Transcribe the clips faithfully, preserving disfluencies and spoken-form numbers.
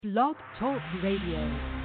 Blog Talk Radio.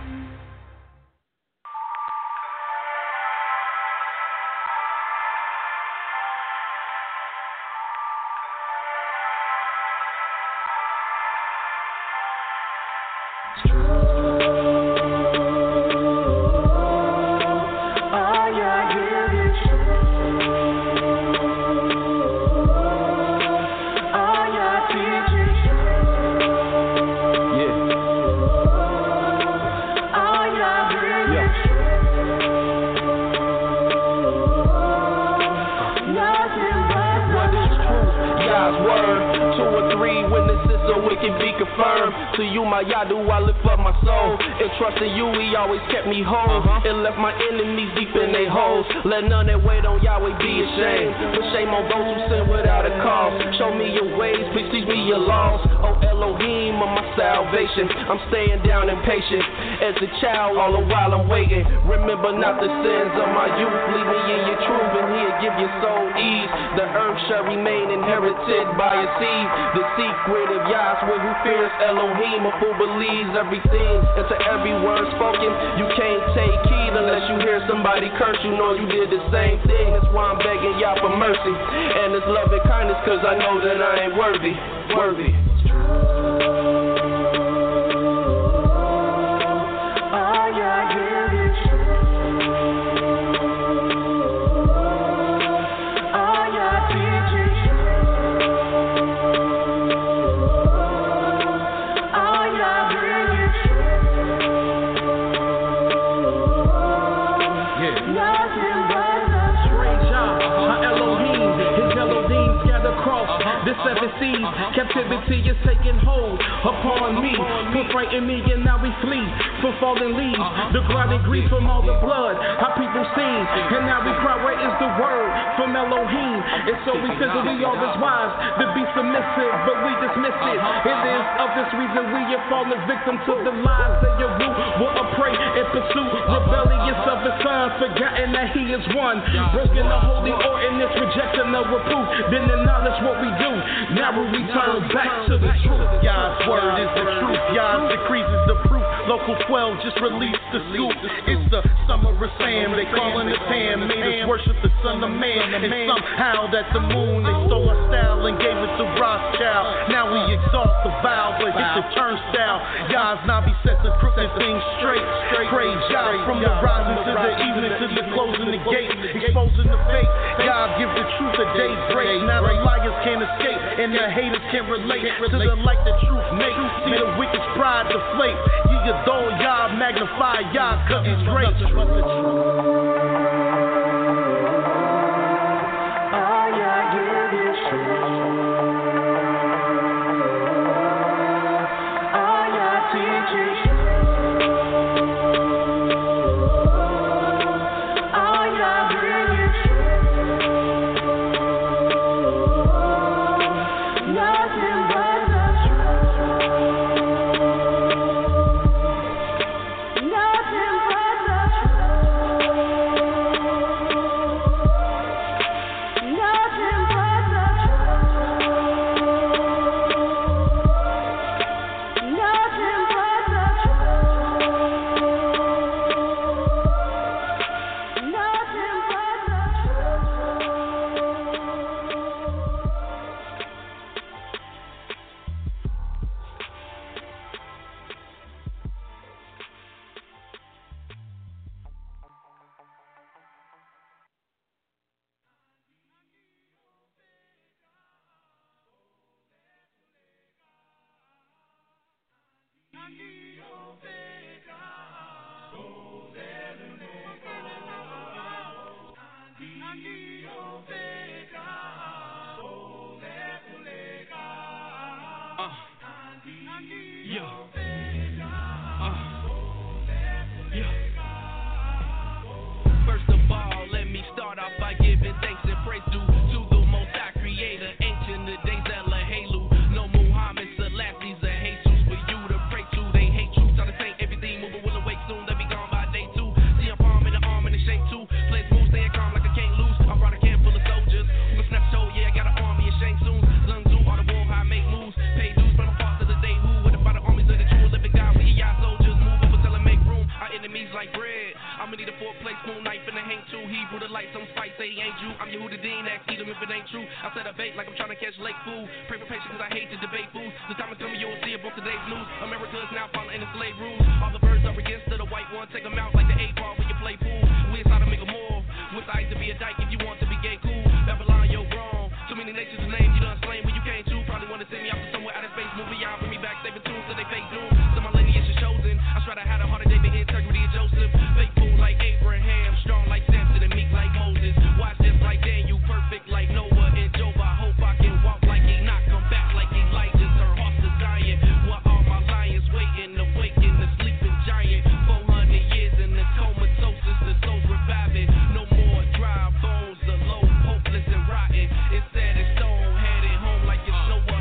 To you, my Yadu, I lift up my soul. And trusting you, he always kept me whole. Uh-huh. And left my enemies deep in their holes. Let none that wait on Yahweh be ashamed. Put shame on those who sin without a cause. Show me your ways, please teach me your laws. Oh Elohim of my salvation. I'm staying down and patient. As a child, all the while I'm waiting. Remember not the sins of my youth. Lead me in your truth, and he'll give your soul ease. The earth shall remain inherited by a seed. The secret of Yahweh who fears Elohim, a fool believes everything, and to every word spoken, you can't take heed unless you hear somebody curse. You know you did the same thing. That's why I'm begging Yah for mercy and His love and kindness, cause I know that I ain't worthy, worthy. Seven seas, uh-huh. Captivity is taking hold upon me. Put fright in me and now we flee from fallen leaves. Uh-huh. The grinding grief from all the blood our people seen. And now we cry, where is the word from Elohim? And so we feel that we are His wives to be submissive, but we dismiss it. It is of this reason we have fallen victim to the lies that your root will pray and pursue. Rebellious of His Son, forgotten that He is one. Broken the holy ordinance, rejection of reproof. Then acknowledge what we do. Now we return back to the truth. Yah's word is the truth. Yah's decrees is the proof. Local twelve just released the scoop. It's the summer of Sam. They calling us Ham. Made us worship the Son of Man. And somehow that the moon, they stole our style and gave it to Rothschild. Now we exalt the vow, but hit the turnstile. Yah's Nabi set the crooked things straight. Praise Yah from the rising to the evening to the closing the gate. Exposing the fake. Yah give the truth a day break. Now the liars can't escape. And the haters can't relate to the light the truth makes. See the wicked's pride deflate. Ye adore Yah, magnify Yah, cause He's great. Shang Tsung, Sun Tzu, all the war, how I make moves. Pay dues from the parts of the day. Who with the bottom armies of the say he ain't you. I'm your Houdini, ask eat him if it ain't true. I set a bait like I'm trying to catch lake food. Pray for patience cause I hate to debate fools. The time is coming, you'll see it on today's news. America is now following the slave rules. All the birds are against the white one. Take them out like the eight ball when you play pool. We inside to make a more. With eyes to be a dyke if you want to be gay cool. Babylon, yo, wrong. Too many nations to name, you done slain when you came to. Probably want to send me out to somewhere out of space. Move me out, bring me back, saving tunes so they fake doom. So my lineage is chosen. I try to have a harder day than integrity of Joseph. Faithful like Abraham, strong like Samson and meek like Moses. Watch this like Daniel, perfect like Noah and Job. I hope I can walk like Enoch, come back like Elijah, turn horse to Zion. While all my lions waiting, awaken the sleeping giant. four hundred years in the comatose, the soul's reviving. No more dry bones, the low, hopeless and rotten. It's set in stone, headed home like it's no other.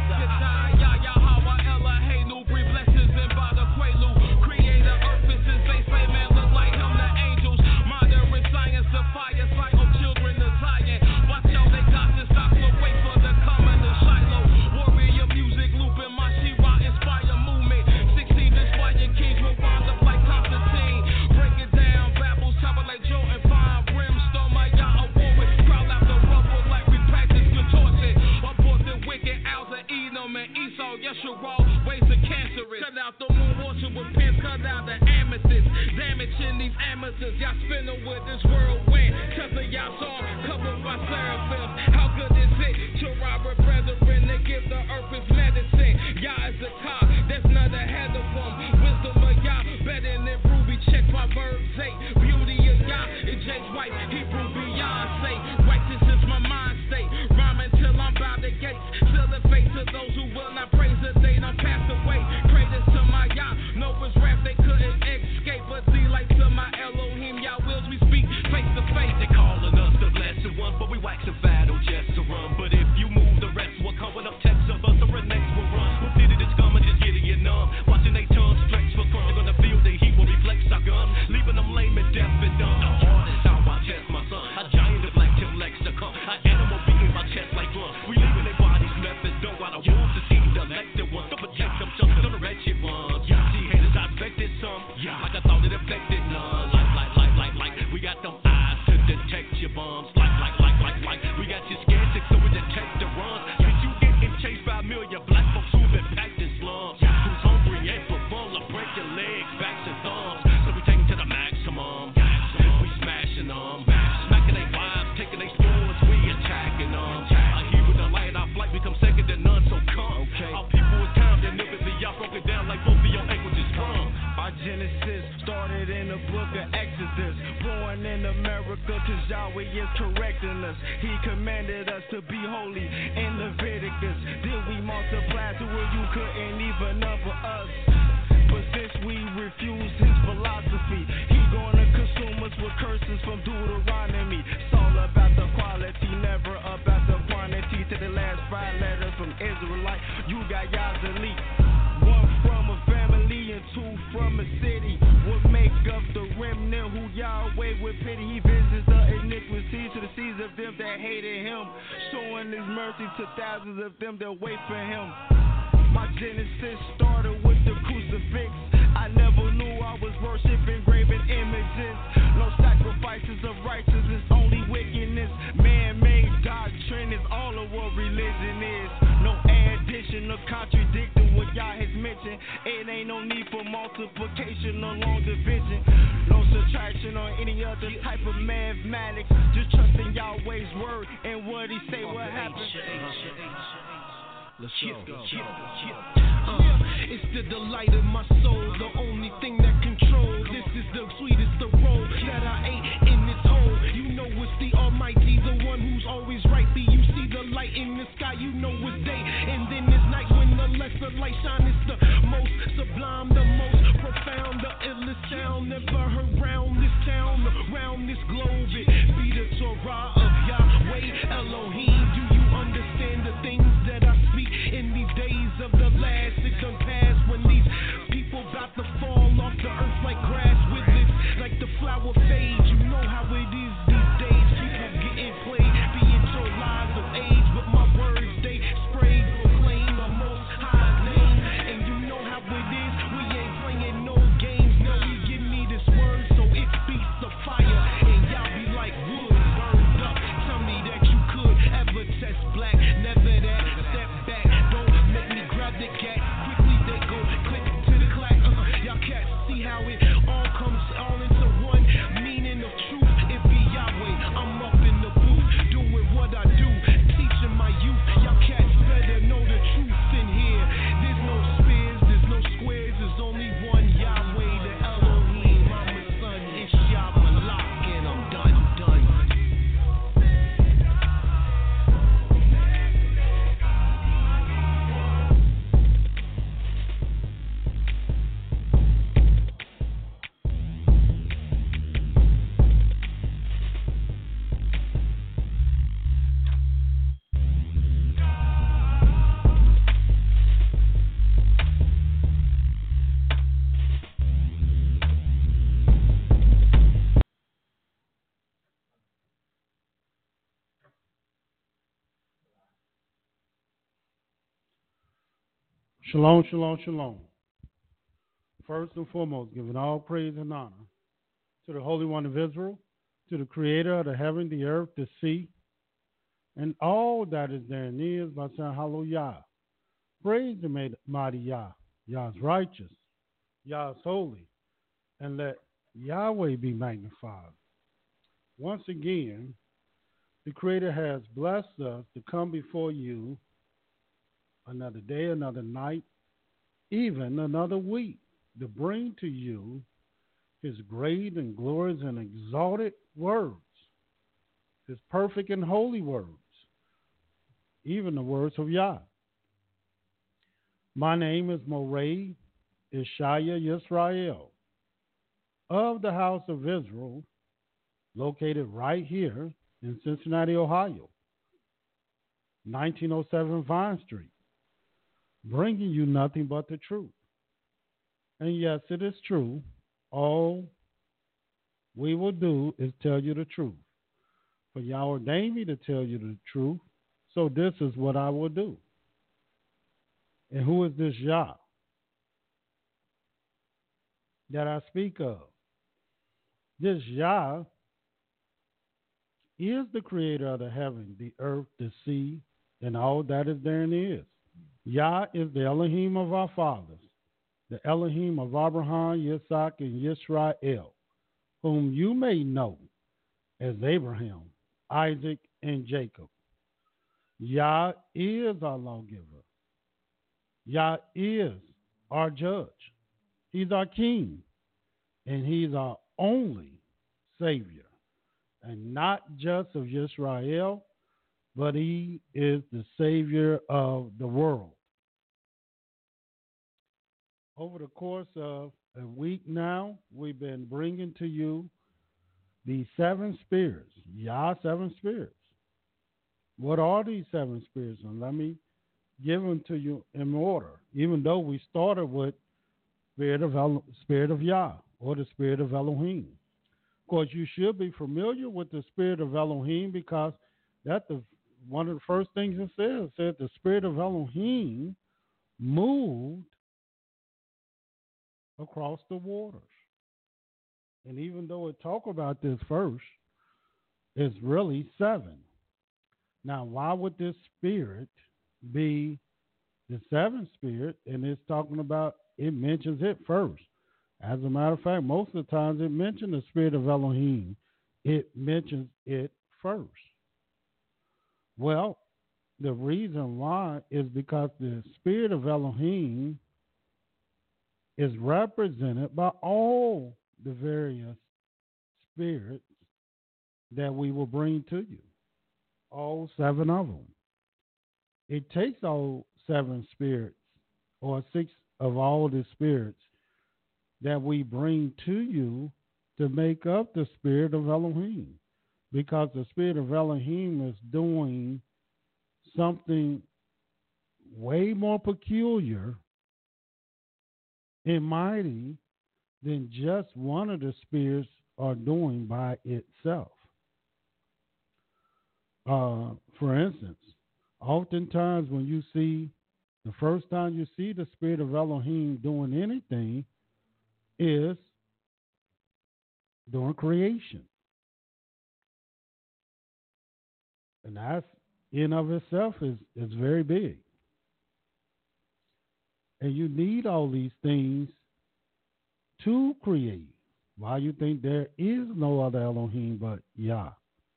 Y'all spinning with this whirlwind. Testing y'all song, covered by seraphims. How good is it to rob a brethren and give the earth its medicine? Y'all is the top, there's none ahead of them. Wisdom of y'all better than Ruby. Check Proverbs eight. Beauty of y'all is James White, Hebrew Beyonce. Righteous is my mind state. Rhyming till I'm by the gates. Still the faith to those who will not praise the day done passed away. Craters to my y'all. Noah's wrath they couldn't escape. But see like to my Elohim, y'all wills we speak face to face. They calling us the blessed ones, but we waxing battle just to run. But if you move the rest, we're coming up text of us, or next will run. Who did it is coming, just getting it numb. Watching they tongues stretch for fun. They're gonna feel the heat will reflex our guns, leaving them lame and deaf and dumb. The heart is out my chest, my son. A giant of black till legs to come. An animal beating my chest like drums. We leaving their bodies left and dumb while the wolves to see the elected ones. Don't protect them, just to the wretched ones. Yeah, see haters, I expected some. Yeah, like I thought it affected none. Like, like, like, like, like. We got them eyes to detect your bombs. Like, like, like, like, like. We got you scared sick, so we detect the runs. Bitch, you getting chased by a million black folks who've been packed in slums. Who's hungry and for fun, like break your legs, backs and thumbs. So we take them to the maximum. We smashing them, smacking their wives, taking their spoons, we attacking them. I hear with the light, our flight become second to none, so come. Our people is time, they're nipping the y'all broken down like both of your ankles is sprung. Our Genesis started in the book of Exodus. Born in America, cause Yahweh is correcting us. He commanded us to be holy in Leviticus. Then we multiplied to where you couldn't even number us. But since we refuse his philosophy, he gonna consume us with curses from Deuteronomy. It's all about the quality, never about the quantity. To the last five letters from Israelite, you got y'all's elite. One from a family and two from a city. What make up the remnant who Yahweh with pity? He visits the iniquity to the seeds of them that hated him, showing his mercy to thousands of them that wait for him. My Genesis started with the crucifix. I never knew I was worshiping graven images. No sacrifices of righteousness, only wickedness. Man-made doctrine is all of what religion is. No addition or contradicting what y'all has mentioned. It ain't no need for multiplication or long division. No subtraction or any other type of mathematics. Just trusting Yahweh's word and what he say what happens. Let's go. Uh, it's the delight of my soul, the only thing that controls. This is the sweetest of roll that I ate in this hole. You know it's the Almighty, the one who's always right. Be you see the light in the sky, you know it's day. And then it's night when the lesser light shine. It's the most sublime, the most profound, the illest sound never heard round this town, around this globe. It be the Torah of Yahweh Elohim. Do you understand the things that I speak in these days of the last? It come past when these people about to fall off the earth like grass with it, like the flower fades. You know how it is these days. People getting played, being told lies of age, but my words they spray, proclaim the most high name. And you know how it is. We ain't playing no games. No, he give me this word, so it speaks the fire, and y'all be like wood burned up. Shalom, shalom, shalom. First and foremost, giving all praise and honor to the Holy One of Israel, to the Creator of the heaven, the earth, the sea, and all that is therein is, by saying hallelujah. Praise the mighty Yah. Yah is righteous. Yah is holy. And let Yahweh be magnified. Once again, the Creator has blessed us to come before you another day, another night, even another week, to bring to you his great and glorious and exalted words, his perfect and holy words, even the words of Yah. My name is Moreh Ishaya Yisrael of the House of Israel, located right here in Cincinnati, Ohio, nineteen oh seven Vine Street, bringing you nothing but the truth. And yes, it is true. All we will do is tell you the truth. For Yah ordained me to tell you the truth, so this is what I will do. And who is this Yah that I speak of? This Yah is the creator of the heaven, the earth, the sea, and all that is therein is. Yah is the Elohim of our fathers, the Elohim of Abraham, Yitzhak, and Yisrael, whom you may know as Abraham, Isaac, and Jacob. Yah is our lawgiver. Yah is our judge. He's our king, and he's our only Savior. And not just of Yisrael, but he is the Savior of the world. Over the course of a week now, we've been bringing to you the seven spirits, Yah seven spirits. What are these seven spirits? And let me give them to you in order, even though we started with Spirit of, El- Spirit of Yah, or the Spirit of Elohim. Of course, you should be familiar with the Spirit of Elohim, because that's the, one of the first things it says. It said the Spirit of Elohim moved across the waters. And even though it talk about this first, it's really seven. Now, why would this spirit be the seventh spirit? And it's talking about, it mentions it first. As a matter of fact, most of the times it mentions the Spirit of Elohim. It mentions it first. Well, the reason why is because the Spirit of Elohim is represented by all the various spirits that we will bring to you, all seven of them. It takes all seven spirits, or six of all the spirits that we bring to you, to make up the Spirit of Elohim, because the Spirit of Elohim is doing something way more peculiar and mighty than just one of the spirits are doing by itself. Uh, for instance, oftentimes when you see, the first time you see the Spirit of Elohim doing anything is during creation. And that in of itself is, is very big. And you need all these things to create. Why you think there is no other Elohim but Yah?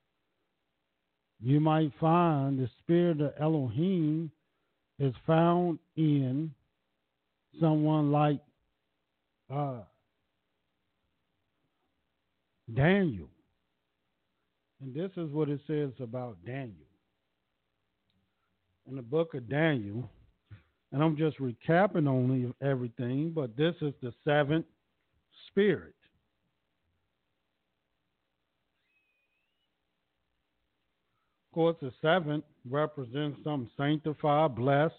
You might find the Spirit of Elohim is found in someone like uh, Daniel. And this is what it says about Daniel. In the book of Daniel, and I'm just recapping only everything, but this is the seventh spirit. Of course, the seventh represents something sanctified, blessed,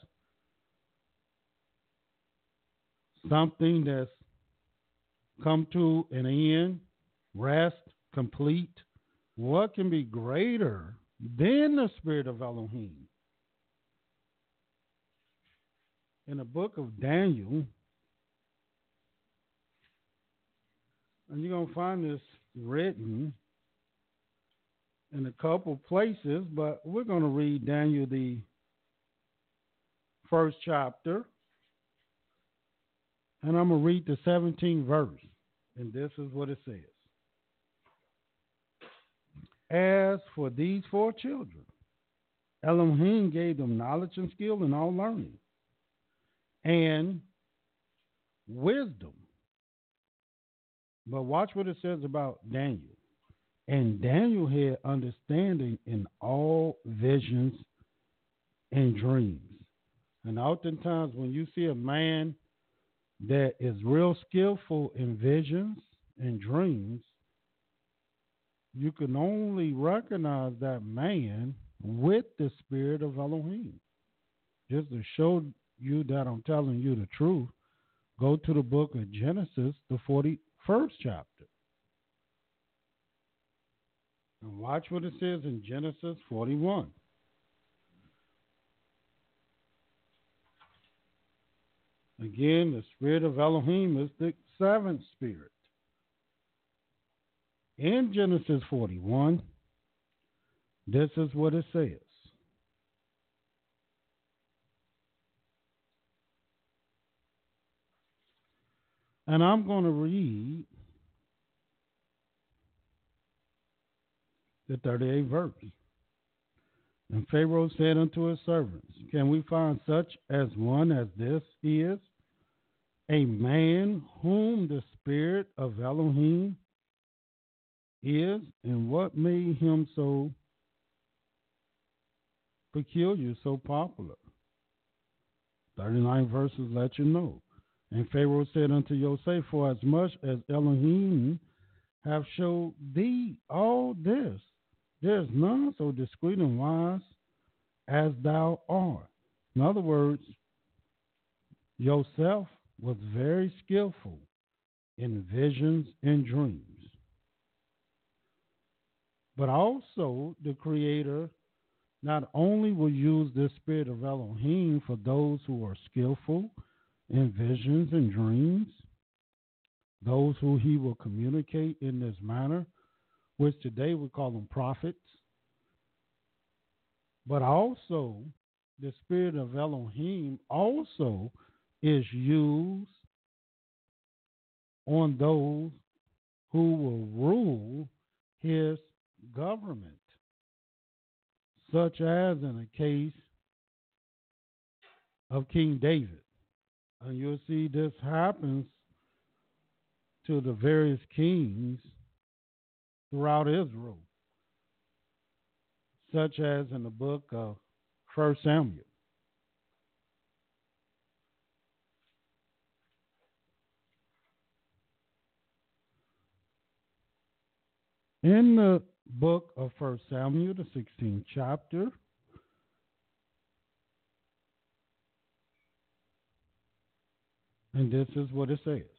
something that's come to an end, rest, complete. What can be greater than the Spirit of Elohim? in the book of Daniel, and you're going to find this written in a couple places, but we're going to read Daniel, the first chapter, and I'm going to read the seventeenth verse, and this is what it says. As for these four children, Elohim gave them knowledge and skill in all learning and wisdom. But watch what it says about Daniel. And Daniel had understanding in all visions and dreams. And oftentimes when you see a man that is real skillful in visions and dreams, you can only recognize that man with the spirit of Elohim. Just to show you that I'm telling you the truth, go to the book of Genesis, the forty-first chapter. And watch what it says in Genesis forty-one. Again, the spirit of Elohim is the seventh spirit. In Genesis forty-one, this is what it says. And I'm going to read the thirty-eighth verse. And Pharaoh said unto his servants, can we find such as one as this is, a man whom the spirit of Elohim is, and what made him so peculiar, so popular? thirty-nine verses let you know. And Pharaoh said unto Joseph, for as much as Elohim have showed thee all this, there is none so discreet and wise as thou art. In other words, Joseph was very skillful in visions and dreams. But also the Creator not only will use this spirit of Elohim for those who are skillful in visions and dreams, those who he will communicate in this manner, which today we call them prophets, but also the spirit of Elohim also is used on those who will rule his government, such as in a case of King David. And you'll see this happens to the various kings throughout Israel, such as in the book of First Samuel. In the book of First Samuel, the sixteenth chapter, and this is what it says.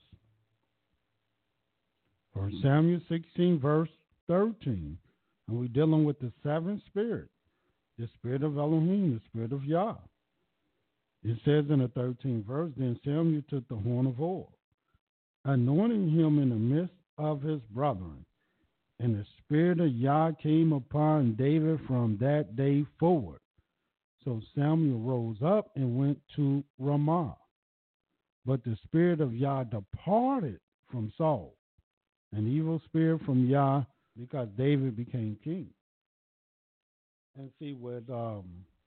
First Samuel sixteen, verse thirteen. And we're dealing with the seventh spirit, the spirit of Elohim, the spirit of Yah. It says in the thirteenth verse, then Samuel took the horn of oil, anointing him in the midst of his brethren. And the spirit of Yah came upon David from that day forward. So Samuel rose up and went to Ramah. But the spirit of Yah departed from Saul, an evil spirit from Yah, because David became king. And see, with um,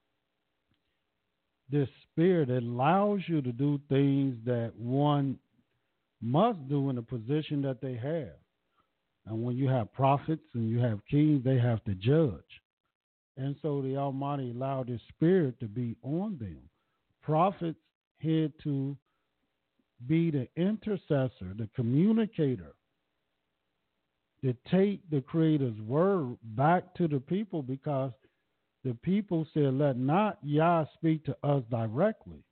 this spirit, it allows you to do things that one must do in the position that they have. And when you have prophets and you have kings, they have to judge. And so the Almighty allowed his spirit to be on them. Prophets had to be the intercessor, the communicator, to take the Creator's word back to the people, because the people said, let not Yah speak to us directly.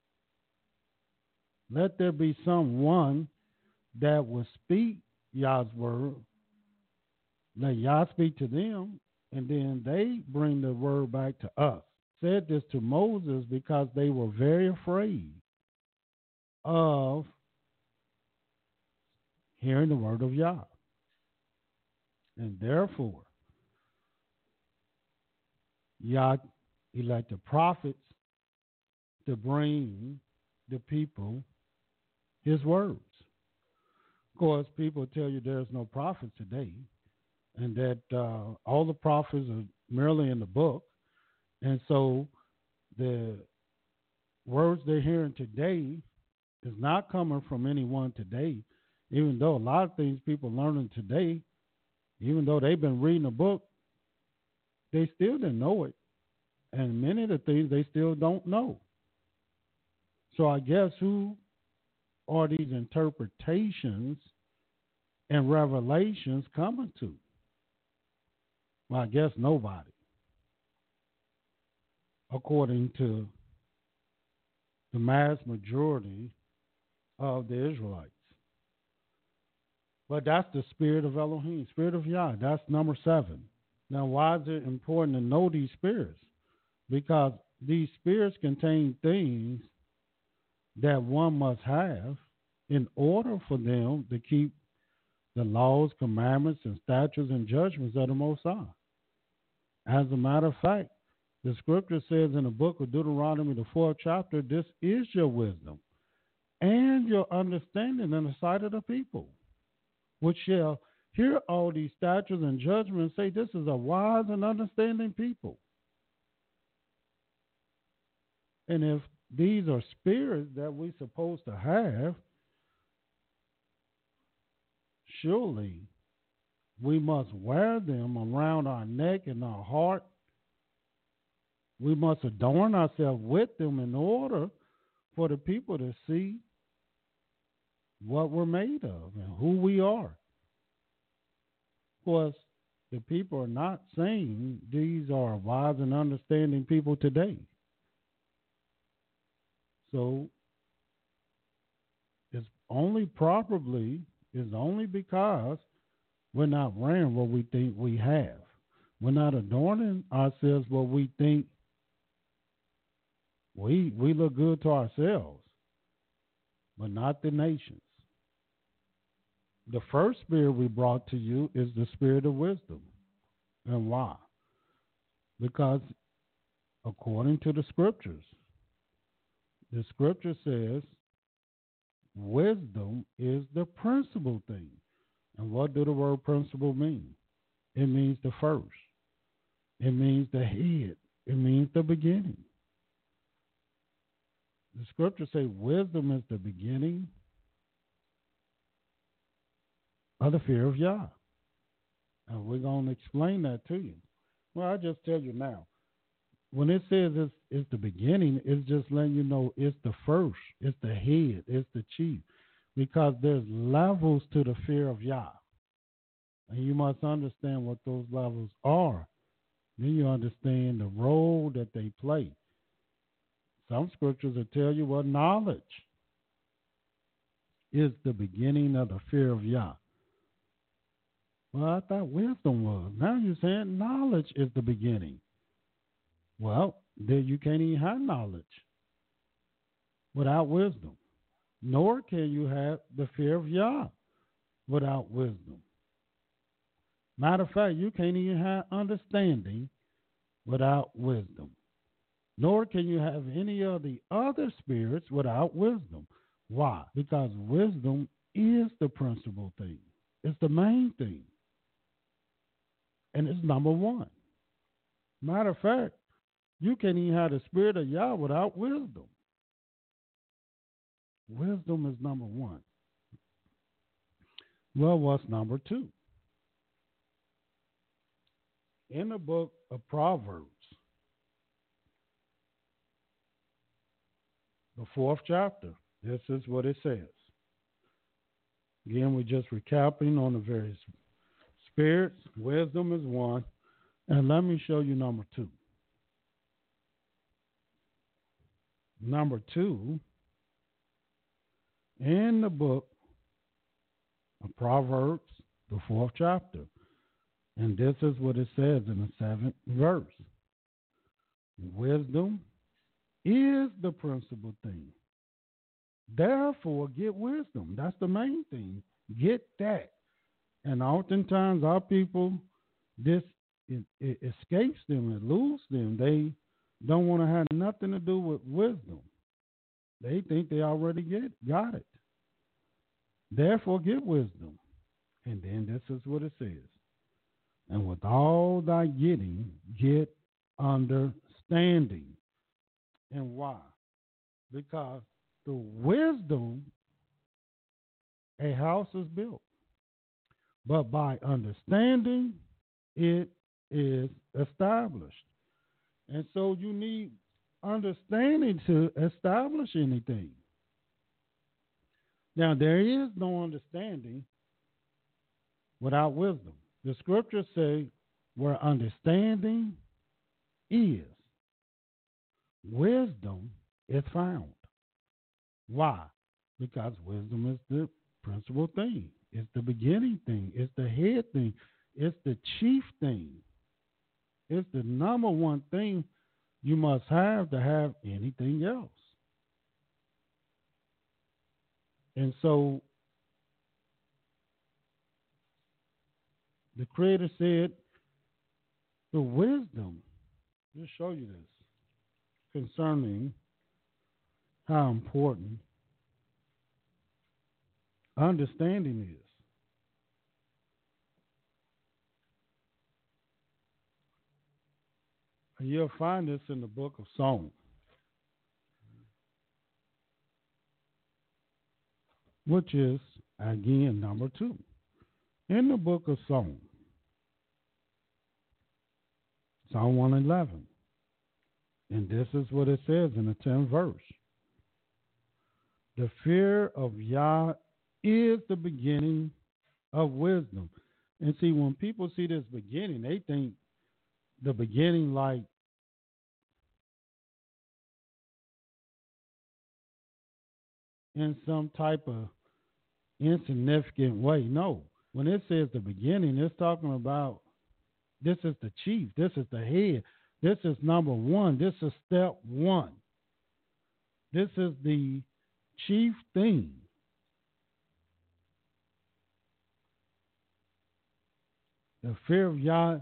Let there be someone that will speak Yah's word. Let Yah speak to them, and then they bring the word back to us. said this to Moses because they were very afraid of hearing the word of Yah. And therefore, Yah elected prophets to bring the people his words. Of course, people tell you there's no prophets today, and that uh, all the prophets are merely in the book. And so the words they're hearing today is not coming from anyone today, even though a lot of things people learning today, even though they've been reading a book, they still didn't know it. And many of the things they still don't know. So I guess who are these interpretations and revelations coming to? Well, I guess nobody, according to the mass majority of the Israelites. But that's the spirit of Elohim, spirit of Yah. That's number seven. Now, why is it important to know these spirits? Because these spirits contain things that one must have in order for them to keep the laws, commandments, and statutes and judgments of the Most High. As a matter of fact, the scripture says in the book of Deuteronomy, the fourth chapter, this is your wisdom and your understanding in the sight of the people, which shall hear all these statutes and judgments, say this is a wise and understanding people. And if these are spirits that we're supposed to have, surely we must wear them around our neck and our heart. We must adorn ourselves with them in order for the people to see what we're made of and who we are. Of course, the people are not saying these are wise and understanding people today. So it's only probably is only because we're not wearing what we think we have. We're not adorning ourselves what we think we we look good to ourselves, but not the nations. The first spirit we brought to you is the spirit of wisdom. And why? Because according to the scriptures, the scripture says wisdom is the principal thing. And what do the word principal mean? It means the first. It means the head. It means the beginning. The scriptures say wisdom is the beginning of the fear of Yah. And we're going to explain that to you. Well, I just tell you now. When it says it's, it's the beginning, it's just letting you know it's the first, it's the head, it's the chief. Because there's levels to the fear of Yah. And you must understand what those levels are. Then you understand the role that they play. Some scriptures will tell you what knowledge is the beginning of the fear of Yah. Well, I thought wisdom was. Now you're saying knowledge is the beginning. Well, then you can't even have knowledge without wisdom. Nor can you have the fear of Yah without wisdom. Matter of fact, you can't even have understanding without wisdom. Nor can you have any of the other spirits without wisdom. Why? Because wisdom is the principal thing. It's the main thing. And it's number one. Matter of fact, you can't even have the spirit of Yah without wisdom. Wisdom is number one. Well, what's number two? In the book of Proverbs, the fourth chapter, this is what it says. Again, we're just recapping on the various spirits. Wisdom is one. And let me show you number two. Number two, in the book of Proverbs, the fourth chapter. And this is what it says in the seventh verse. Wisdom is the principal thing. Therefore, get wisdom. That's the main thing. Get that. And oftentimes our people, this it, it escapes them, it loses them. They don't want to have nothing to do with wisdom. They think they already get got it. Therefore, get wisdom. And then this is what it says. And with all thy getting, get understanding. And why? Because through wisdom, a house is built. But by understanding, it is established. And so you need understanding to establish anything. Now, there is no understanding without wisdom. The scriptures say where understanding is, wisdom is found. Why? Because wisdom is the principal thing. It's the beginning thing. It's the head thing. It's the chief thing. It's the number one thing you must have to have anything else. And so the Creator said, the wisdom, just show you this, concerning how important understanding is. And you'll find this in the book of Psalms, which is, again, number two. In the book of Psalms, Psalm one eleven, and this is what it says in the tenth verse. The fear of Yah is the beginning of wisdom. And see, when people see this beginning, they think the beginning like in some type of insignificant way. No. When it says the beginning, it's talking about this is the chief, this is the head, this is number one, this is step one. This is the chief thing. The fear of Yah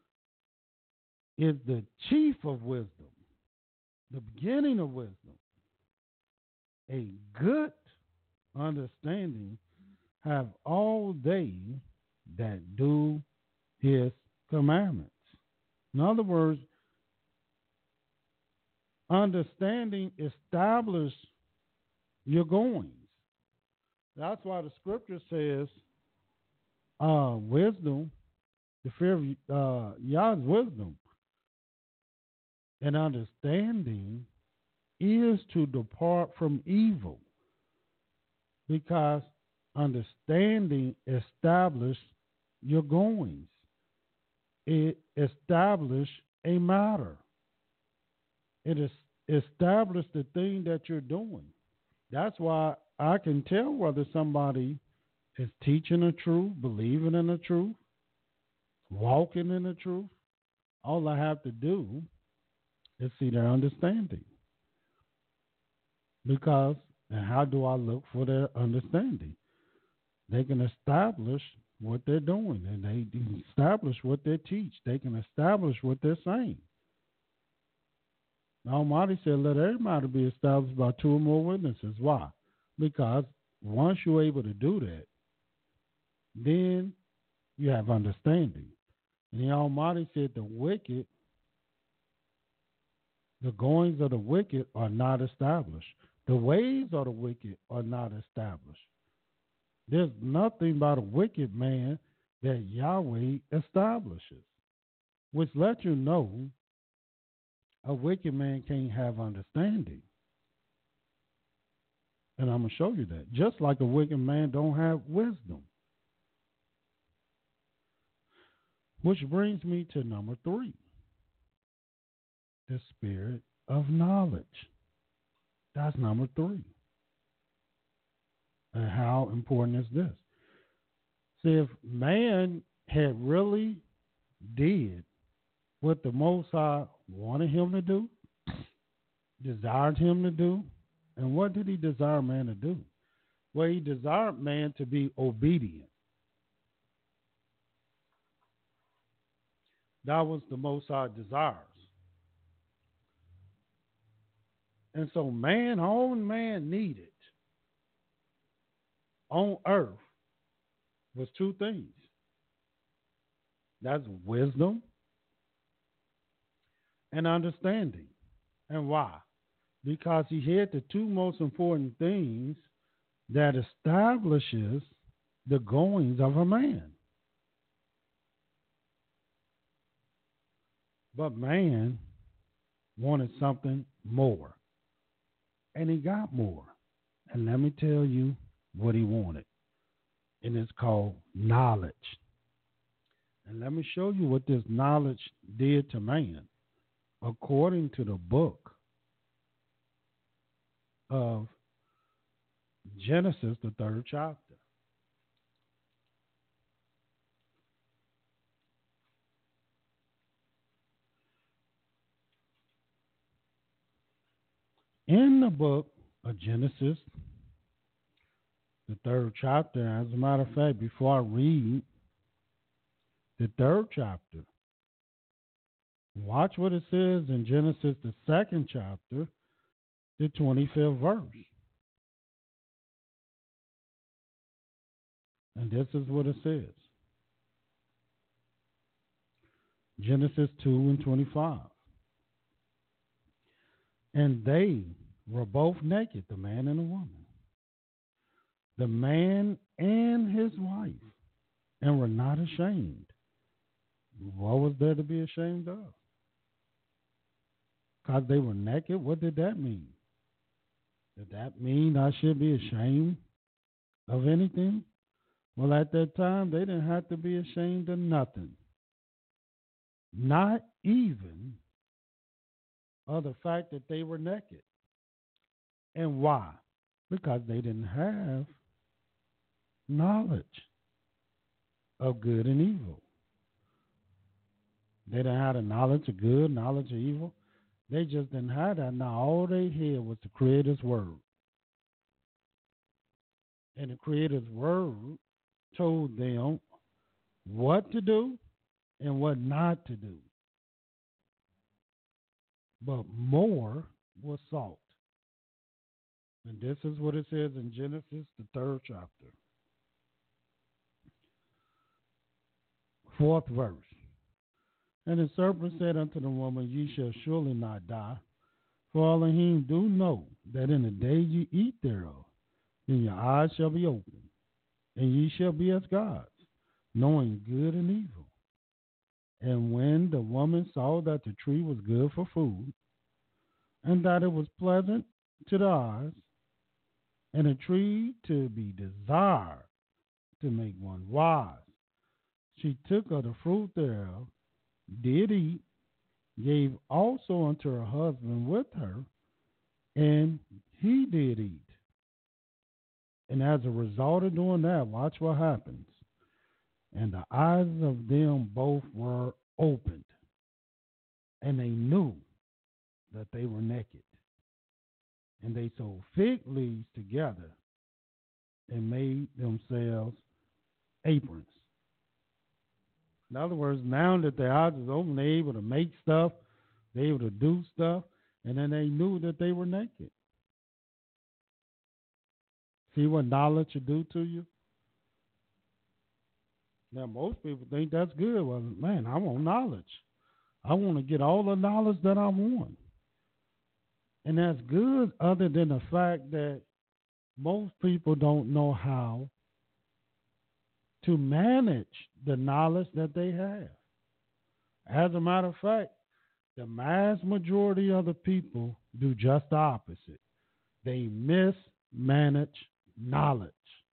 is the chief of wisdom, the beginning of wisdom. A good understanding have all they that do his commandments. In other words, understanding establishes your goings. That's why the scripture says uh, wisdom, the fear of uh, Yah's wisdom, and understanding is to depart from evil, because understanding establishes your goings. It establishes a matter. It is establishes the thing that you're doing. That's why I can tell whether somebody is teaching the truth, believing in the truth, walking in the truth. All I have to do is see their understanding. Because, and how do I look for their understanding? They can establish what they're doing, and they can establish what they teach. They can establish what they're saying. The Almighty said, let every matter be established by two or more witnesses. Why? Because once you're able to do that, then you have understanding. And the Almighty said the wicked, the goings of the wicked are not established. The ways of the wicked are not established. There's nothing by the wicked man that Yahweh establishes, which lets you know a wicked man can't have understanding. And I'm going to show you that. Just like a wicked man don't have wisdom. Which brings me to number three. The spirit of knowledge. That's number three. And how important is this? See, if man had really did what the Most High wanted him to do, desired him to do. And what did he desire man to do? Well, he desired man to be obedient. That was the Most High desires. And so man, all man needed on earth was two things. That's wisdom and understanding. And why? Because he had the two most important things that establishes the goings of a man. But man wanted something more. And he got more. And let me tell you what he wanted. And it's called knowledge. And let me show you what this knowledge did to man according to the book of Genesis, the third chapter. In the book of Genesis, the third chapter, as a matter of fact, before I read the third chapter, watch what it says in Genesis, the second chapter, the twenty-fifth verse. And this is what it says. Genesis two and twenty-five. And they were both naked, the man and the woman, the man and his wife, and were not ashamed. What was there to be ashamed of? Because they were naked, what did that mean? Did that mean I should be ashamed of anything? Well, at that time, they didn't have to be ashamed of nothing. Not even of the fact that they were naked. And why? Because they didn't have knowledge of good and evil. They didn't have the knowledge of good, knowledge of evil. They just didn't have that. Now, all they had was the Creator's word. And the Creator's word told them what to do and what not to do. But more was sought. And this is what it says in Genesis, the third chapter. Fourth verse. And the serpent said unto the woman, Ye shall surely not die. For Elohim do know that in the day ye eat thereof, then your eyes shall be opened, and ye shall be as gods, knowing good and evil. And when the woman saw that the tree was good for food, and that it was pleasant to the eyes, and a tree to be desired to make one wise, she took of the fruit thereof, did eat, gave also unto her husband with her, and he did eat. And as a result of doing that, watch what happens. And the eyes of them both were opened, and they knew that they were naked. And they sewed fig leaves together and made themselves aprons. In other words, now that their eyes is open, they're able to make stuff, they're able to do stuff, and then they knew that they were naked. See what knowledge will do to you? Now, most people think that's good. Well, man, I want knowledge. I want to get all the knowledge that I want. And that's good, other than the fact that most people don't know how to manage the knowledge that they have. As a matter of fact, the mass majority of the people do just the opposite. They mismanage knowledge.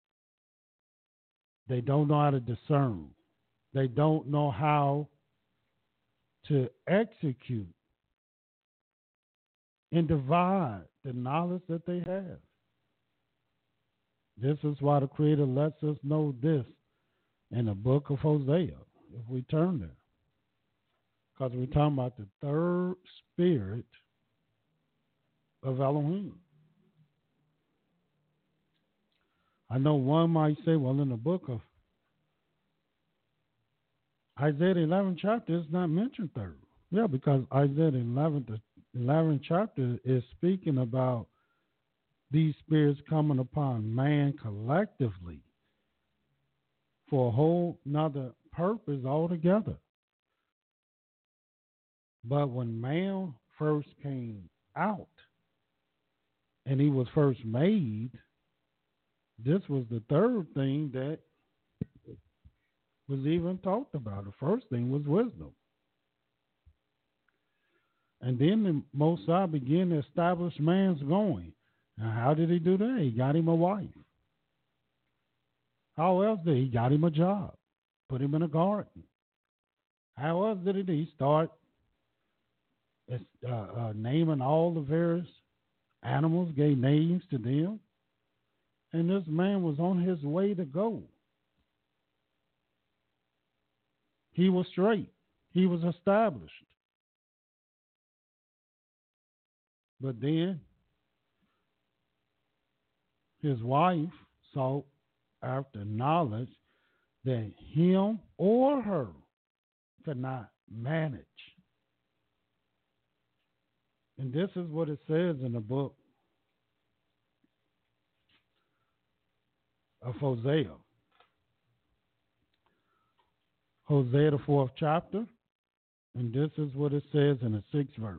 They don't know how to discern. They don't know how to execute and divide the knowledge that they have. This is why the Creator lets us know this in the book of Hosea, if we turn there. Because we're talking about the third spirit of Elohim. I know one might say, well, in the book of Isaiah eleven chapter, it's not mentioned third. Yeah, because Isaiah eleven, the eleventh chapter is speaking about these spirits coming upon man collectively for a whole nother purpose altogether. But when man first came out and he was first made, this was the third thing that was even talked about. The first thing was wisdom. And then the Most High began to establish man's going. Now, how did he do that? He got him a wife. How else did he? He got him a job, put him in a garden. How else did he? He start uh, uh, naming all the various animals, gave names to them. And this man was on his way to go. He was straight. He was established. But then his wife sought after knowledge that him or her could not manage. And this is what it says in the book of Hosea. Hosea, the fourth chapter, and this is what it says in the sixth verse.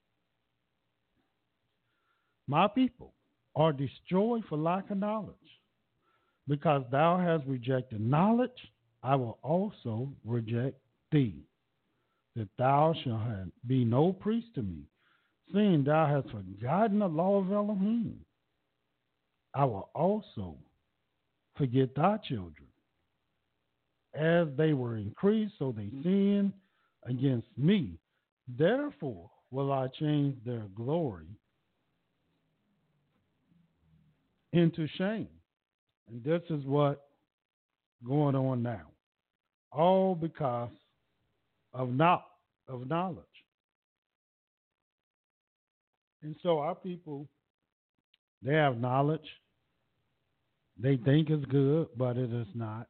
My people are destroyed for lack of knowledge. Because thou hast rejected knowledge, I will also reject thee, that thou shalt be no priest to me, seeing thou hast forgotten the law of Elohim. I will also forget thy children. As they were increased, so they sinned against me. Therefore will I change their glory into shame. And this is what going on now. All because of not of knowledge. And so our people, they have knowledge. They think it's good, but it is not.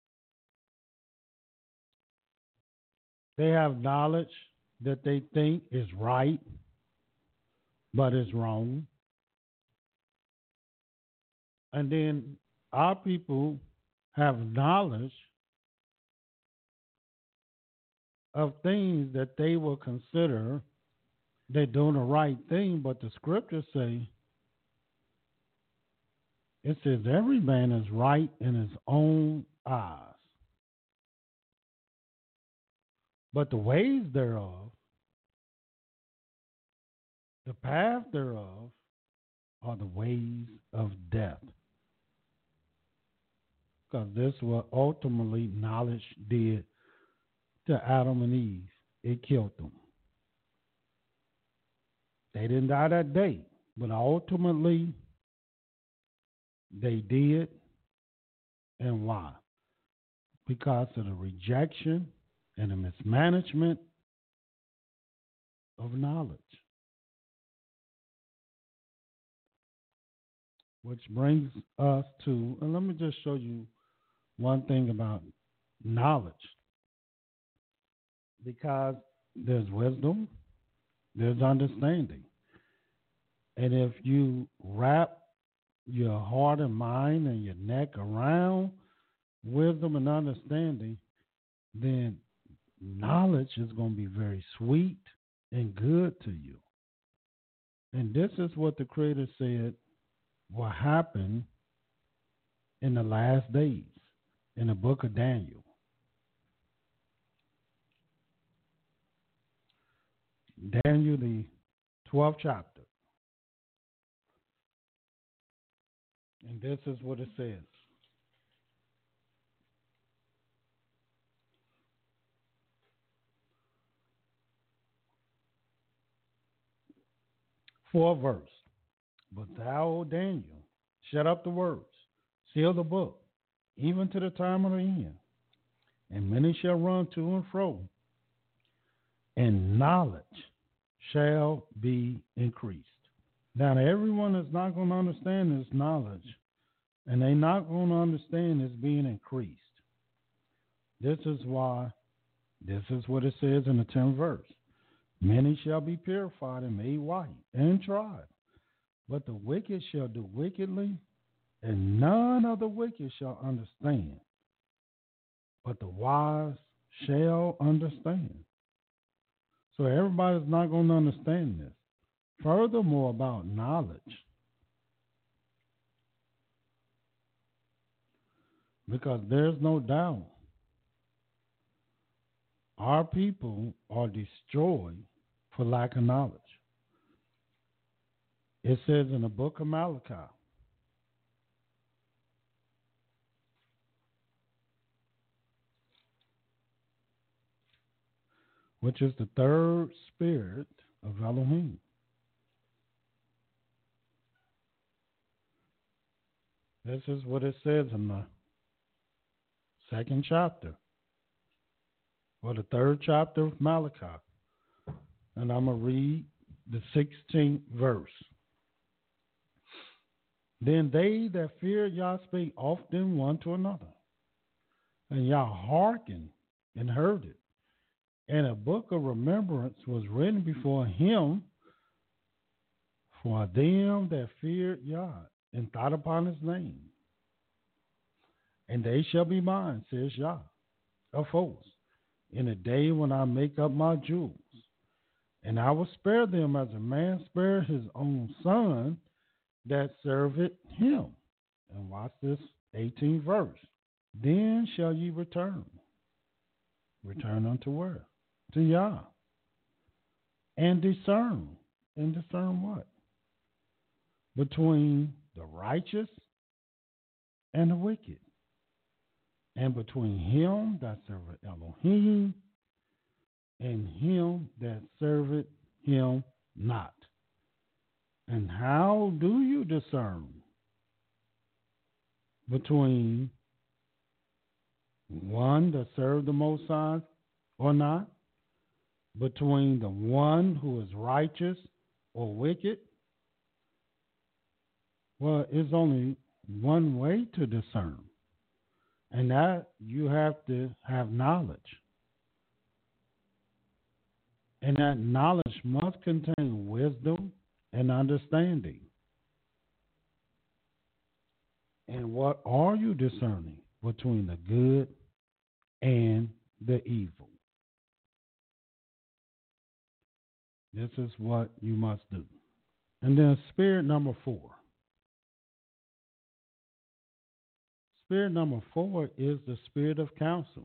They have knowledge that they think is right, but is wrong. And then our people have knowledge of things that they will consider they're doing the right thing, but the scriptures say, it says every man is right in his own eyes. But the ways thereof, the path thereof, are the ways of death. Because this is what ultimately knowledge did to Adam and Eve. It killed them. They didn't die that day, but ultimately they did. And why? Because of the rejection and the mismanagement of knowledge. Which brings us to, and let me just show you one thing about knowledge. Because there's wisdom, there's understanding. And if you wrap your heart and mind and your neck around wisdom and understanding, then knowledge is going to be very sweet and good to you. And this is what the Creator said will happen in the last days in the book of Daniel. Daniel, the twelfth chapter. And this is what it says. Fourth verse. But thou, O Daniel, shut up the words, seal the book, even to the time of the end. And many shall run to and fro, and knowledge shall be increased. Now, everyone is not going to understand this knowledge, and they're not going to understand it's being increased. This is why, this is what it says in the tenth verse. Many shall be purified and made white and tried, but the wicked shall do wickedly, and none of the wicked shall understand, but the wise shall understand. So everybody's not going to understand this. Furthermore, about knowledge, because there's no doubt our people are destroyed for lack of knowledge. It says in the book of Malachi, which is the third spirit of Elohim. This is what it says in the second chapter, or the third chapter of Malachi. And I'm going to read the sixteenth verse. Then they that fear Yah spake often one to another, and Yah hearkened and heard it. And a book of remembrance was written before him for them that feared Yah and thought upon his name. And they shall be mine, says Yah, of hosts, in a day when I make up my jewels. And I will spare them as a man spared his own son that serveth him. And watch this eighteenth verse. Then shall ye return. Return unto where? To Yah. And discern. And discern what? Between the righteous and the wicked. And between him that serveth Elohim and him that serveth him not. And how do you discern between one that served the Most High or not? Between the one who is righteous or wicked? Well, it's only one way to discern. And that you have to have knowledge. And that knowledge must contain wisdom and understanding. And what are you discerning between the good and the evil? This is what you must do. And then spirit number four. Spirit number four is the spirit of counsel.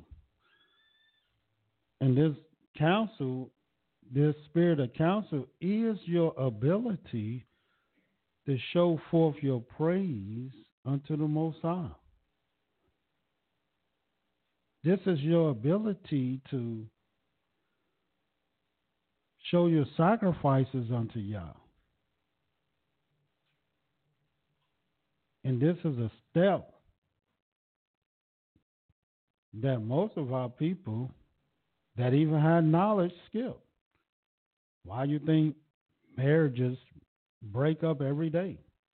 And this counsel, this spirit of counsel is your ability to show forth your praise unto the Most High. This is your ability to show your sacrifices unto Yah. And this is a step that most of our people that even had knowledge skip. Why you think marriages break up every day?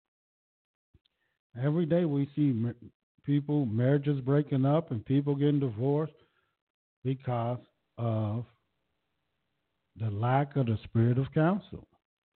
Every day we see people, marriages breaking up and people getting divorced because of the lack of the spirit of counsel.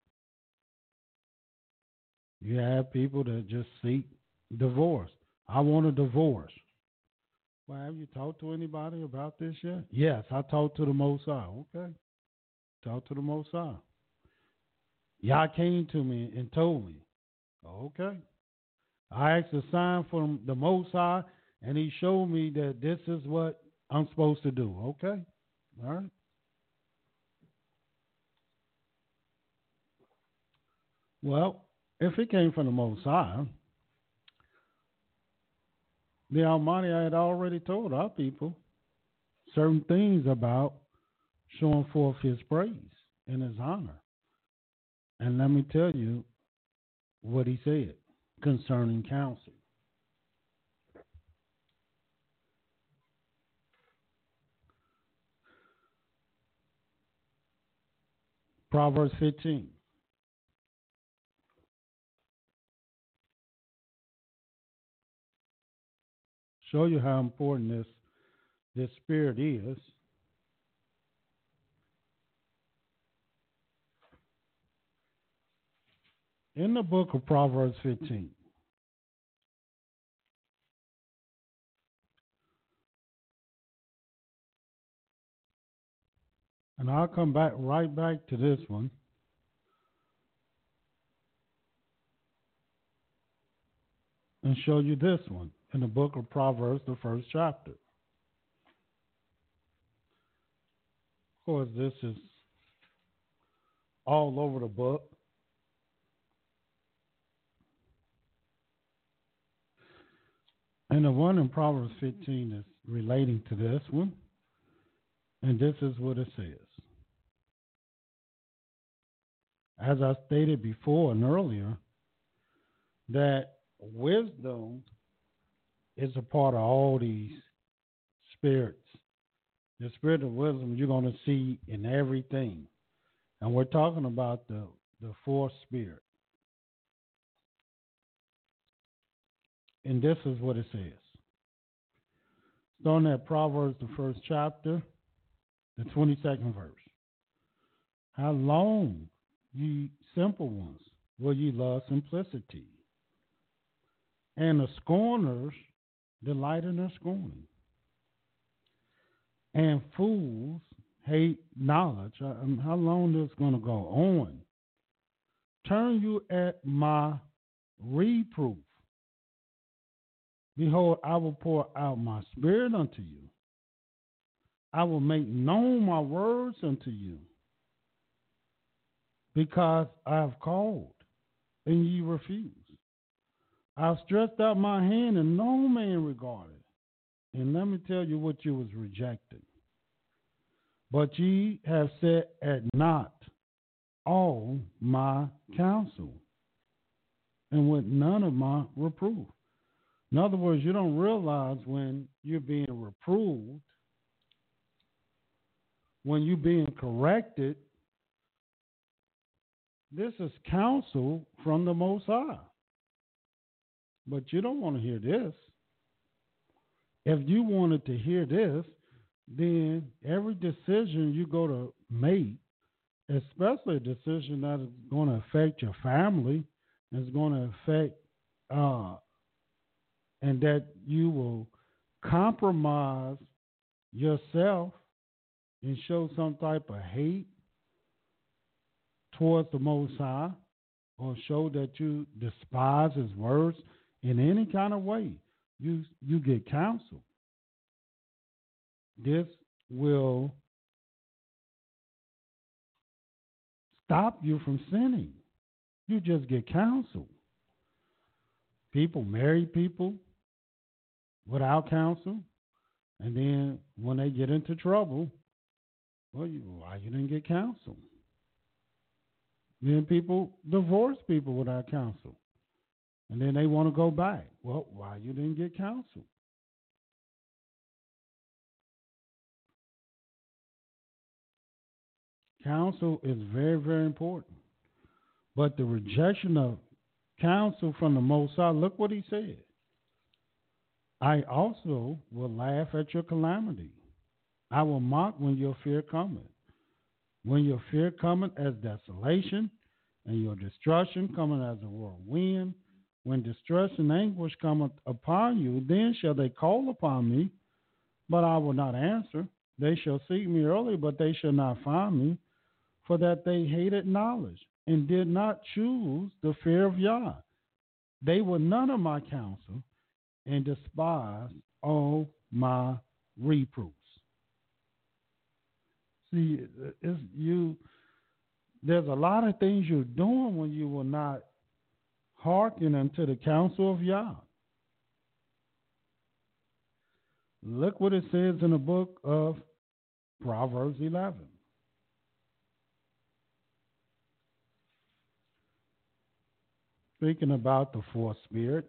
You have people that just seek divorce. I want a divorce. Well, have you talked to anybody about this yet? Yes, I talked to the Most High. Okay. Talk to the Most High. Yah came to me and told me. Okay. I asked a sign from the Most High, and he showed me that this is what I'm supposed to do. Okay. All right. Well, if it came from the Most High, the Almighty had already told our people certain things about showing forth his praise and his honor. And let me tell you what he said concerning counsel. Proverbs fifteen. Show you how important this this spirit is. In the book of Proverbs fifteen, and I'll come back right back to this one. And show you this one in the book of Proverbs, the first chapter. Of course, this is all over the book. And the one in Proverbs fifteen is relating to this one. And this is what it says. As I stated before and earlier, that wisdom is a part of all these spirits. The spirit of wisdom you're going to see in everything. And we're talking about the, the fourth spirit. And this is what it says. Starting at Proverbs, the first chapter, the twenty-second verse. How long, ye simple ones, will ye love simplicity? And the scorners delight in their scorning. And fools hate knowledge. Um, how long is this going to go on? Turn you at my reproof. Behold, I will pour out my spirit unto you. I will make known my words unto you. Because I have called, and ye refuse. I have stretched out my hand, and no man regarded. And let me tell you what you was rejecting. But ye have set at naught all my counsel, and with none of my reproof. In other words, you don't realize when you're being reproved, when you're being corrected, this is counsel from the Most High. But you don't want to hear this. If you wanted to hear this, then every decision you go to make, especially a decision that is going to affect your family, is going to affect, uh, and that you will compromise yourself and show some type of hate towards the Most High, or show that you despise His words in any kind of way, you you get counsel. This will stop you from sinning. You just get counsel. People marry people without counsel, and then when they get into trouble, well, you, why you didn't get counsel? Then people divorce people without counsel, and then they want to go back. Well, why you didn't get counsel? Counsel is very, very important. But the rejection of counsel from the Most High, look what He said. I also will laugh at your calamity. I will mock when your fear cometh. When your fear cometh as desolation, and your destruction cometh as a whirlwind, when distress and anguish cometh upon you, then shall they call upon me, but I will not answer. They shall seek me early, but they shall not find me, for that they hated knowledge, and did not choose the fear of Yah. They were none of my counsel, and despised all my reproofs. See, it's you. There's a lot of things you're doing when you will not hearken unto the counsel of Yah. Look what it says in the book of Proverbs eleven. Speaking about the fourth spirit.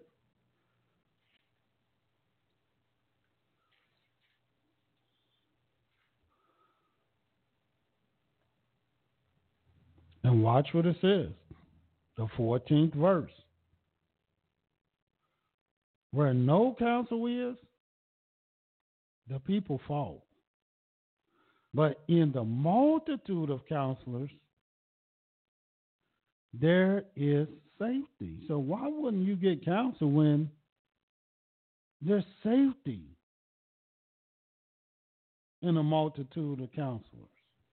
And watch what it says. The fourteenth verse. Where no counsel is, the people fall. But in the multitude of counselors, there is safety. So why wouldn't you get counsel when there's safety in a multitude of counselors?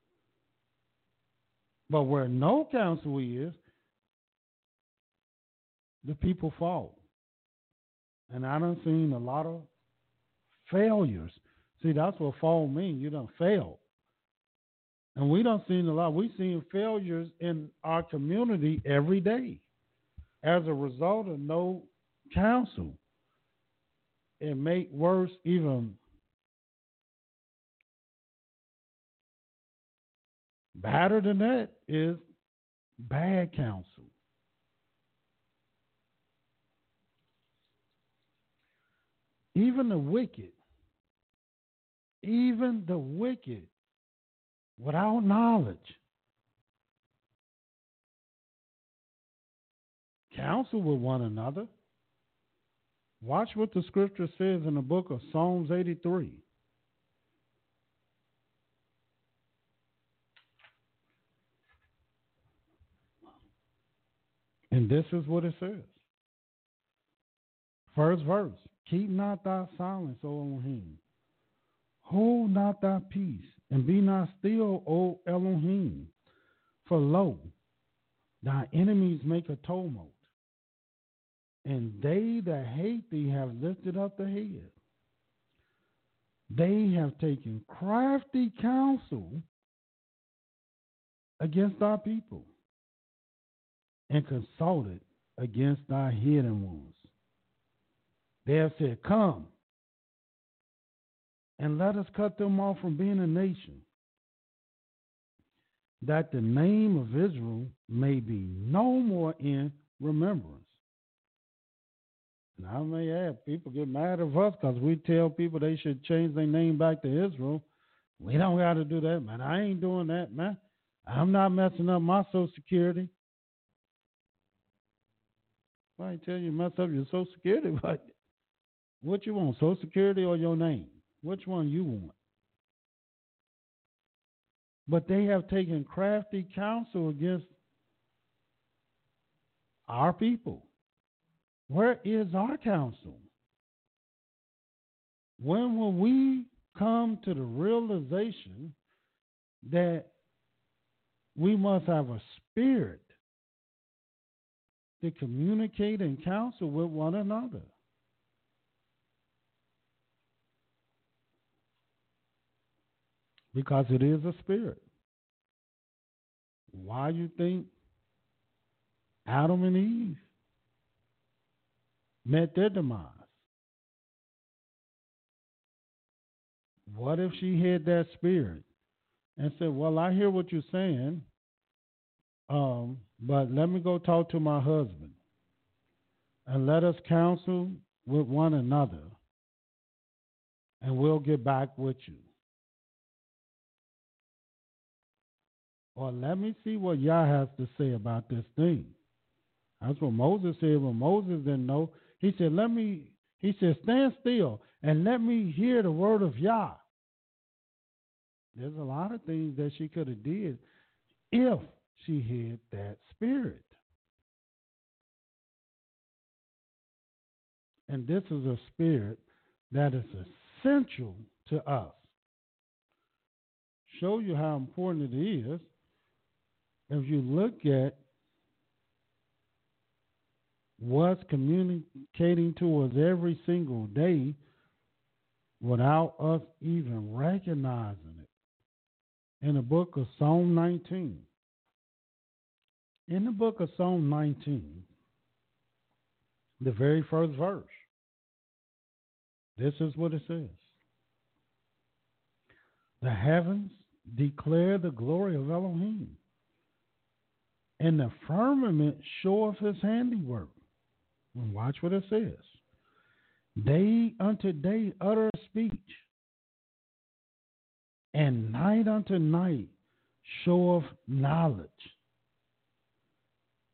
But where no counsel is, the people fall. And I done seen a lot of failures. See, that's what fall means. You done failed. And we done seen a lot. We seen failures in our community every day as a result of no counsel. It make worse even better than that is bad counsel. Even the wicked, even the wicked, without knowledge, counsel with one another. Watch what the scripture says in the book of Psalms eighty-three. And this is what it says. First verse. Keep not thy silence, O Elohim. Hold not thy peace, and be not still, O Elohim. For lo, thy enemies make a tumult, and they that hate thee have lifted up the head. They have taken crafty counsel against thy people, and consulted against thy hidden ones. They have said, come, and let us cut them off from being a nation, that the name of Israel may be no more in remembrance. And I may add, people get mad at us because we tell people they should change their name back to Israel. We don't got to do that, man. I ain't doing that, man. I'm not messing up my Social Security. I ain't tell you to mess up your Social Security, but what you want, Social Security or your name? Which one you want? But they have taken crafty counsel against our people. Where is our counsel? When will we come to the realization that we must have a spirit to communicate and counsel with one another? Because it is a spirit. Why you think Adam and Eve met their demise? What if she had that spirit and said, well, I hear what you're saying, um, but let me go talk to my husband and let us counsel with one another, and we'll get back with you. Or let me see what Yah has to say about this thing. That's what Moses said when Moses didn't know. He said, let me, he said, stand still and let me hear the word of Yah. There's a lot of things that she could have did if she had that spirit. And this is a spirit that is essential to us. Show you how important it is. If you look at what's communicating to us every single day without us even recognizing it. In the book of Psalm nineteen. In the book of Psalm nineteen, the very first verse, this is what it says. The heavens declare the glory of Elohim, and the firmament showeth his handiwork. And watch what it says. Day unto day utter speech, and night unto night showeth knowledge.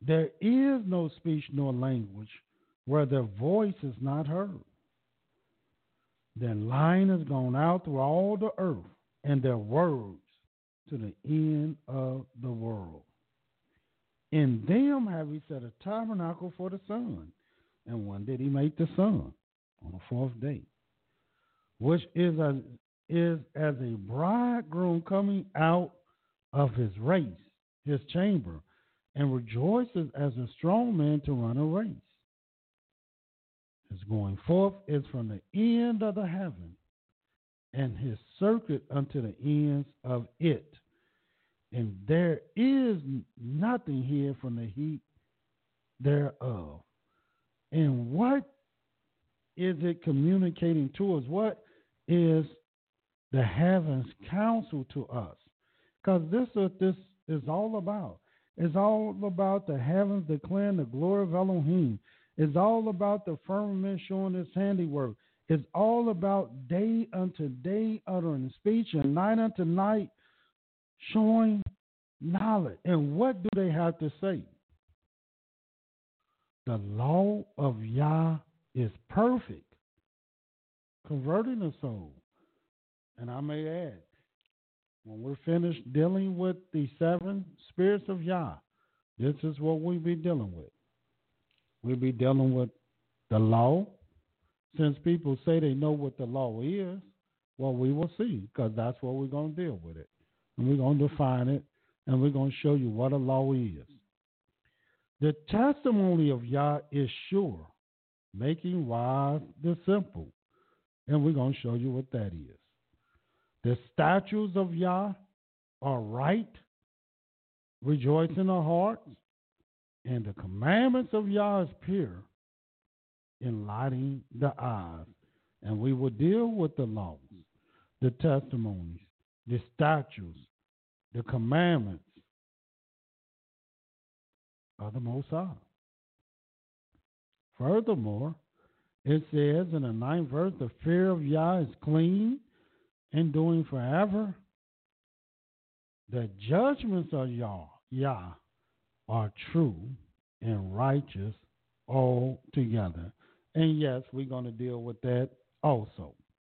There is no speech nor language where their voice is not heard. Their line has gone out through all the earth, and their words to the end of the world. In them have we set a tabernacle for the sun. And when did he make the sun? On the fourth day. Which is, a, is as a bridegroom coming out of his race, his chamber, and rejoices as a strong man to run a race. His going forth is from the end of the heaven, and his circuit unto the ends of it. And there is nothing here from the heat thereof. And what is it communicating to us? What is the heavens counsel to us? Because this is what this is all about. It's all about the heavens declaring the glory of Elohim. It's all about the firmament showing his handiwork. It's all about day unto day uttering speech and night unto night showing knowledge. And what do they have to say? The law of Yah is perfect, converting the soul. And I may add, when we're finished dealing with the seven spirits of Yah, this is what we'll be dealing with. We'll be dealing with the law. Since people say they know what the law is, well, we will see, because that's what we're going to deal with it. And we're going to define it, and we're going to show you what a law is. The testimony of Yah is sure, making wise the simple. And we're going to show you what that is. The statutes of Yah are right, rejoice in the hearts, and the commandments of Yah is pure, enlightening the eyes. And we will deal with the laws, the testimonies, the statutes, the commandments of the Most High. Furthermore, it says in the ninth verse, the fear of Yah is clean, enduring forever. The judgments of Yah, Yah are true and righteous altogether. And yes, we're going to deal with that also.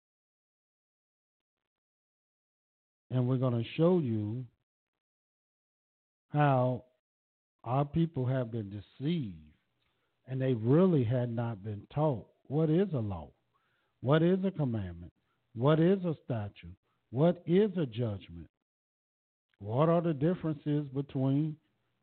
And we're going to show you how our people have been deceived and they really had not been taught what is a law, what is a commandment, what is a statute, what is a judgment, what are the differences between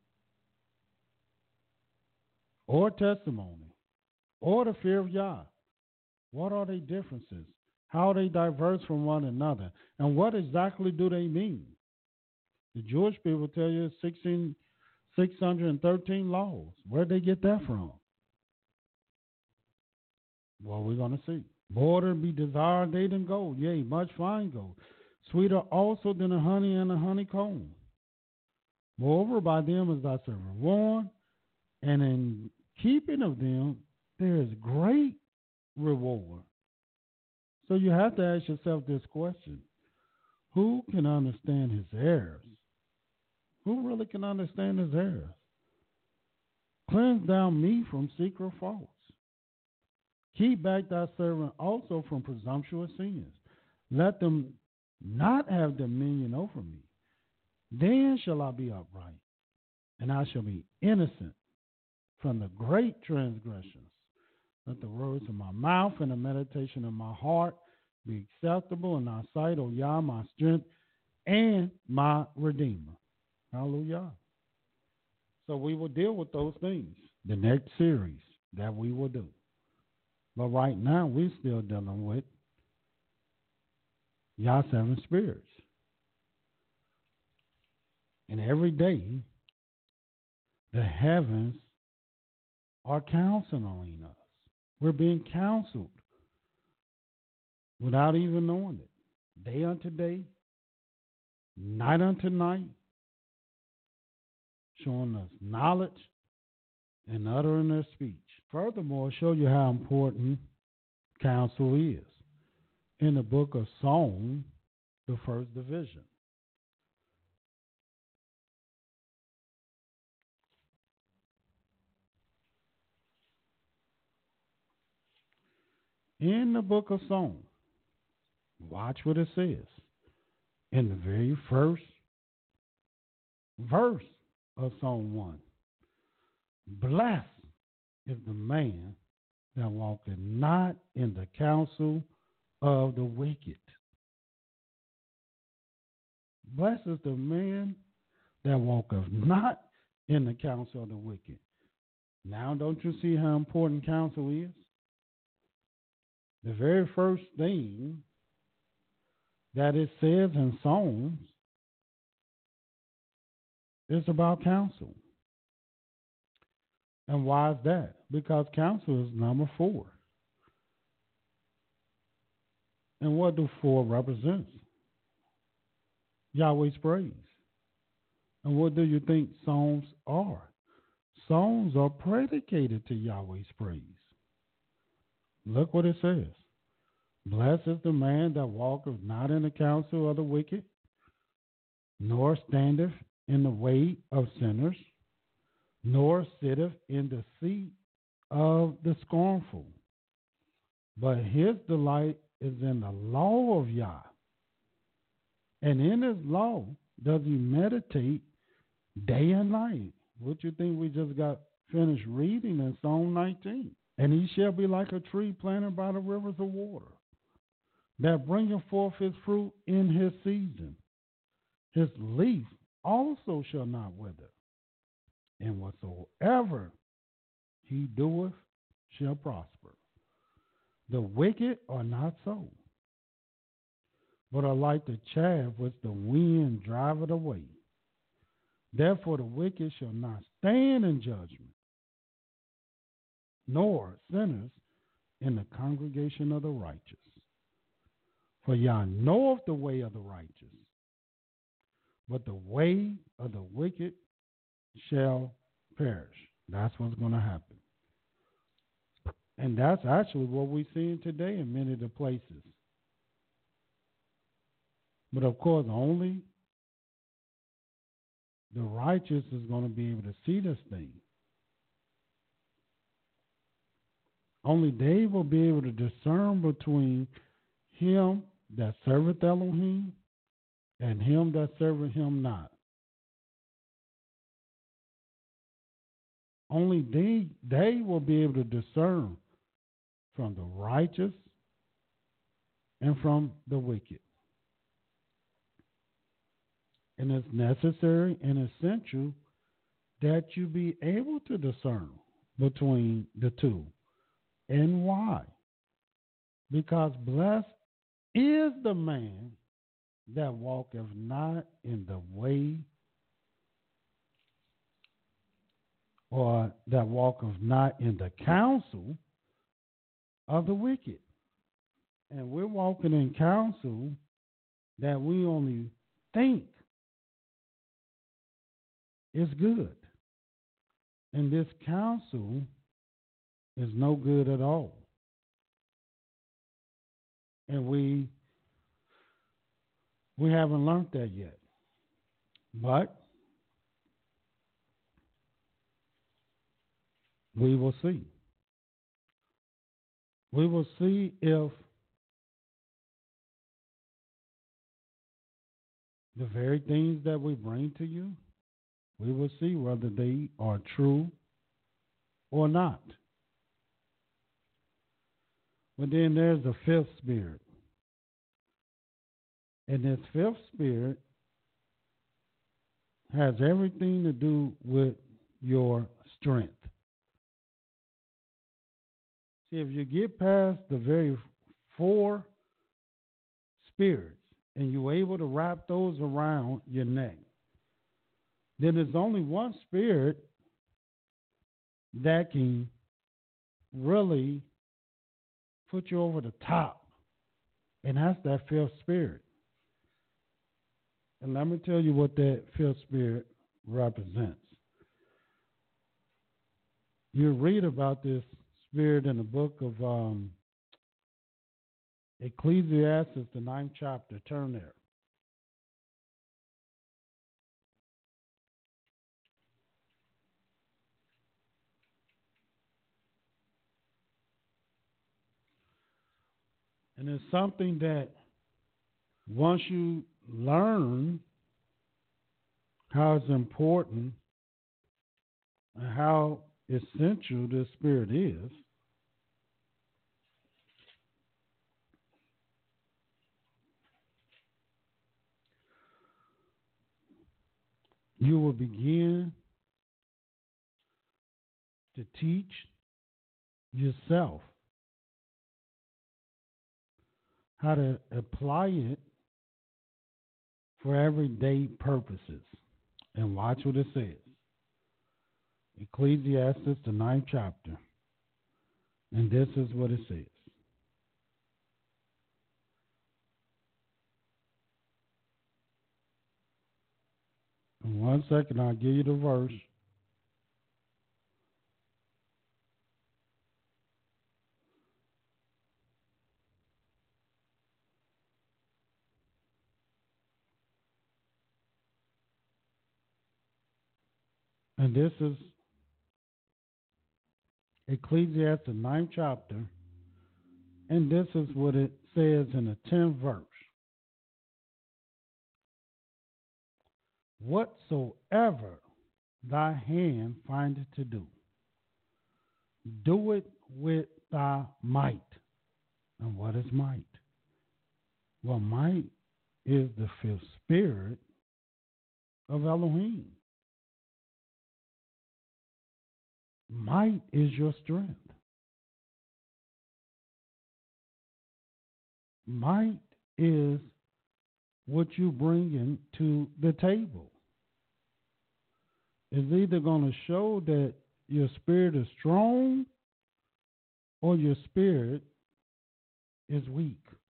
or testimony or the fear of Yah. What are the differences? How they diverse from one another? And what exactly do they mean? The Jewish people tell you sixteen, six hundred thirteen laws. Where'd they get that from? Well, we're going to see. More to be desired they than gold, yea, much fine gold. Sweeter also than the honey and the honeycomb. Moreover, by them is thy servant warned, and in keeping of them there is great reward. So you have to ask yourself this question. Who can understand his errors? Who really can understand his errors? Cleanse thou me from secret faults. Keep back thy servant also from presumptuous sins. Let them not have dominion over me. Then shall I be upright, and I shall be innocent from the great transgressions. Let the words of my mouth and the meditation of my heart be acceptable in thy sight, O Yah, my strength and my Redeemer. Hallelujah. So we will deal with those things, the next series that we will do. But right now, we're still dealing with Yah seven spirits. And every day, the heavens are counseling us. We're being counseled without even knowing it. Day unto day, night unto night, showing us knowledge and uttering their speech. Furthermore, show you how important counsel is. In the book of Psalm, the first division. in the book of Psalms, watch what it says in the very first verse of Psalm one. Blessed is the man that walketh not in the counsel of the wicked. Blessed is the man that walketh not in the counsel of the wicked. Now, don't you see how important counsel is? The very first thing that it says in Psalms is about counsel. And why is that? Because counsel is number four. And what do four represent? Yahweh's praise. And what do you think Psalms are? Psalms are predicated to Yahweh's praise. Look what it says. Blessed is the man that walketh not in the counsel of the wicked, nor standeth in the way of sinners, nor sitteth in the seat of the scornful. But his delight is in the law of Yah, and in his law does he meditate day and night. What you think we just got finished reading in Psalm nineteen? And he shall be like a tree planted by the rivers of water, that bringeth forth his fruit in his season. His leaf also shall not wither, and whatsoever he doeth shall prosper. The wicked are not so, but are like the chaff which the wind driveth away. Therefore the wicked shall not stand in judgment, nor sinners in the congregation of the righteous. For Yah knoweth the way of the righteous, but the way of the wicked shall perish. That's what's going to happen. And that's actually what we're seeing today in many of the places. But of course, only the righteous is going to be able to see this thing. Only they will be able to discern between him that serveth Elohim and him that serveth him not. Only they, they will be able to discern from the righteous and from the wicked. And it's necessary and essential that you be able to discern between the two. And why? Because blessed is the man that walketh not in the way, or that walketh not in the counsel of the wicked. And we're walking in counsel that we only think is good. And this counsel is no good at all. And we we haven't learned that yet. But we will see. We will see if the very things that we bring to you, we will see whether they are true or not. But then there's the fifth spirit. And this fifth spirit has everything to do with your strength. See, if you get past the very four spirits and you're able to wrap those around your neck, then there's only one spirit that can really put you over the top, and that's that fifth spirit. And let me tell you what that fifth spirit represents. You read about this spirit in the book of um, Ecclesiastes, the ninth chapter. Turn there. And it's something that once you learn how it's important and how essential this spirit is, you will begin to teach yourself how to apply it for everyday purposes. And watch what it says. Ecclesiastes, the ninth chapter. And this is what it says. In one second, I'll give you the verse. And this is Ecclesiastes, the ninth chapter. And this is what it says in the tenth verse. Whatsoever thy hand findeth to do, do it with thy might. And what is might? Well, might is the fifth spirit of Elohim. Might is your strength. Might is what you bring into the table. It's either going to show that your spirit is strong or your spirit is weak.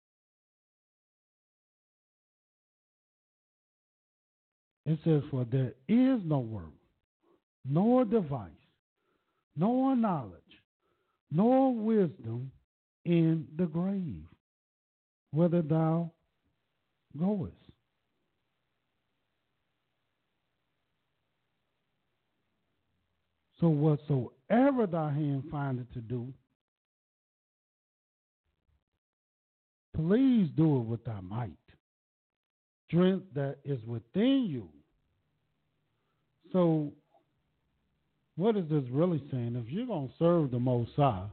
It says, for there is no work, nor device, nor knowledge, nor wisdom in the grave, whither thou goest. So whatsoever thy hand findeth to do, please do it with thy might, strength that is within you. So what is this really saying? If you're going to serve the Most High,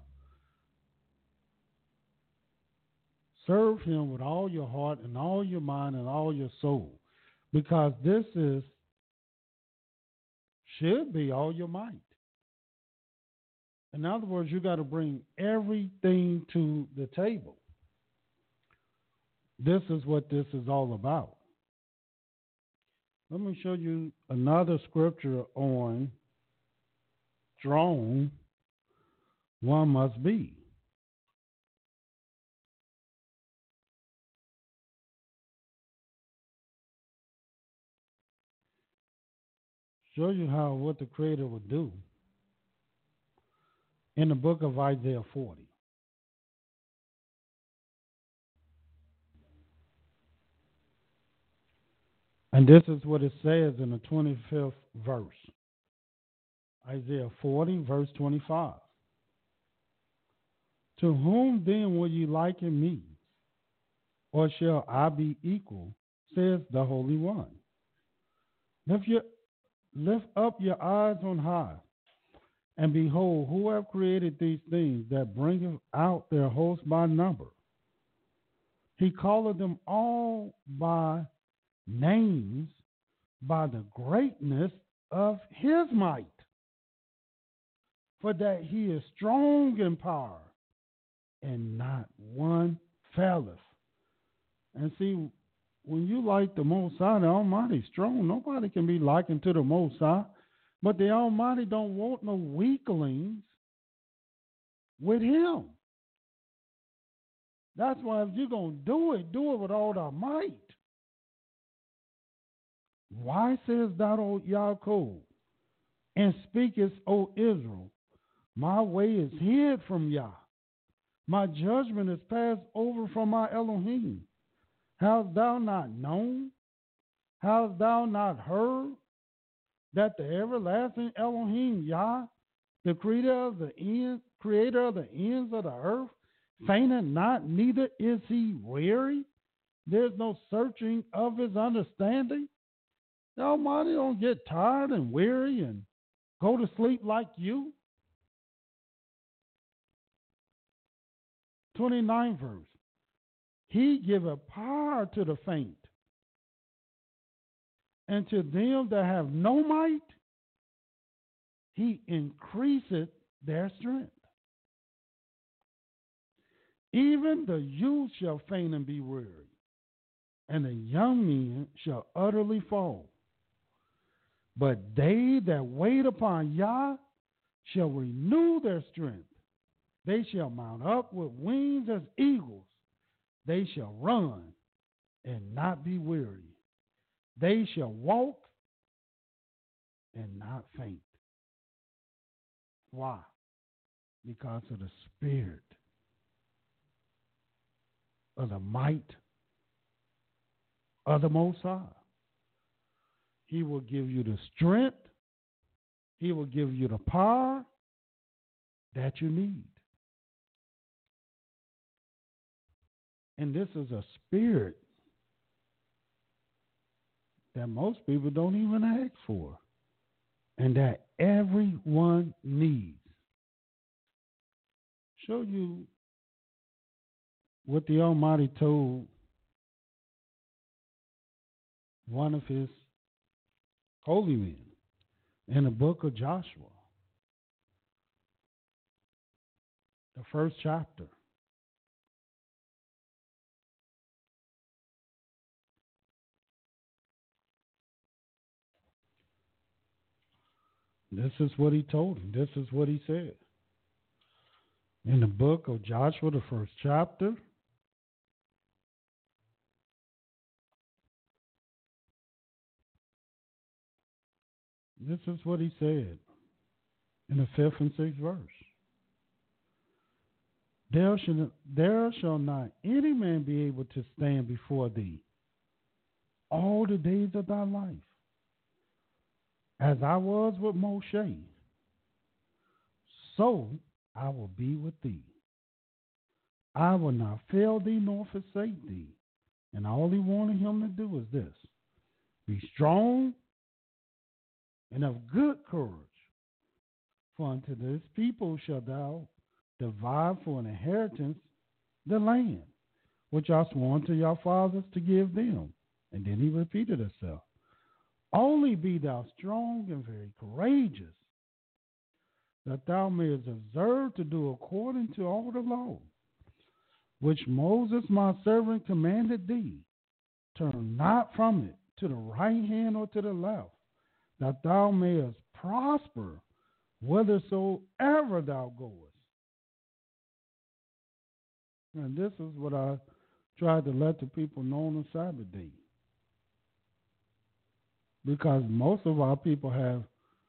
serve him with all your heart and all your mind and all your soul, because this is should be all your might. In other words, you got to bring everything to the table. This is what this is all about. Let me show you another scripture on strong one must be. Show you how what the Creator would do in the book of Isaiah forty. And this is what it says in the twenty-fifth verse. Isaiah forty, verse twenty-five. To whom then will you liken me? Or shall I be equal, says the Holy One. Lift, your, lift up your eyes on high, and behold, who have created these things that bringeth out their host by number? He calleth them all by names, by the greatness of his might, for that he is strong in power, and not one faileth. And see, when you like the Most High, the Almighty strong, nobody can be likened to the Most High, but the Almighty don't want no weaklings with him. That's why if you're going to do it, do it with all thy might. Why sayest thou, O Yaakov, and speakest, O Israel, my way is hid from Yah, my judgment is passed over from my Elohim. Hast thou not known? Hast thou not heard that the everlasting Elohim Yah, the creator of the ends, creator of the ends of the earth, fainteth not, neither is he weary. There's no searching of his understanding. The Almighty don't get tired and weary and go to sleep like you. twenty-ninth verse. He giveth power to the faint, and to them that have no might, he increaseth their strength. Even the youth shall faint and be weary, and the young men shall utterly fall. But they that wait upon Yah shall renew their strength. They shall mount up with wings as eagles. They shall run and not be weary. They shall walk and not faint. Why? Because of the Spirit of the might of the Most High. He will give you the strength. He will give you the power that you need. And this is a spirit that most people don't even ask for, and that everyone needs. Show you what the Almighty told one of his holy men in the book of Joshua, the first chapter. This is what he told him. This is what he said. In the book of Joshua, the first chapter, this is what he said in the fifth and sixth verse. There shall, there shall not any man be able to stand before thee all the days of thy life. As I was with Moshe, so I will be with thee. I will not fail thee nor forsake thee. And all he wanted him to do is this: be strong and of good courage. For unto this people shalt thou divide for an inheritance the land, which I swore unto your fathers to give them. And then he repeated himself. Only be thou strong and very courageous, that thou mayest observe to do according to all the law, which Moses my servant commanded thee. Turn not from it to the right hand or to the left, that thou mayest prosper whithersoever thou goest. And this is what I tried to let the people know on the Sabbath day. Because most of our people have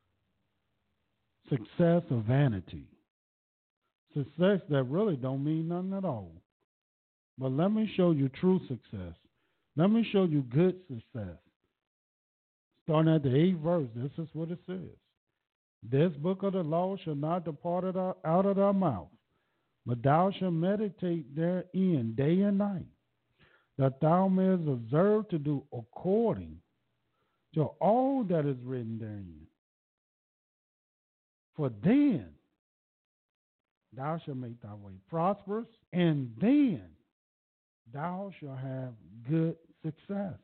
success or vanity. Success that really don't mean nothing at all. But let me show you true success. Let me show you good success. Starting at the eighth verse, this is what it says. This book of the law shall not depart out of thy mouth, but thou shalt meditate therein day and night, that thou mayest observe to do according to all that is written therein. For then thou shalt make thy way prosperous, and then thou shalt have good success.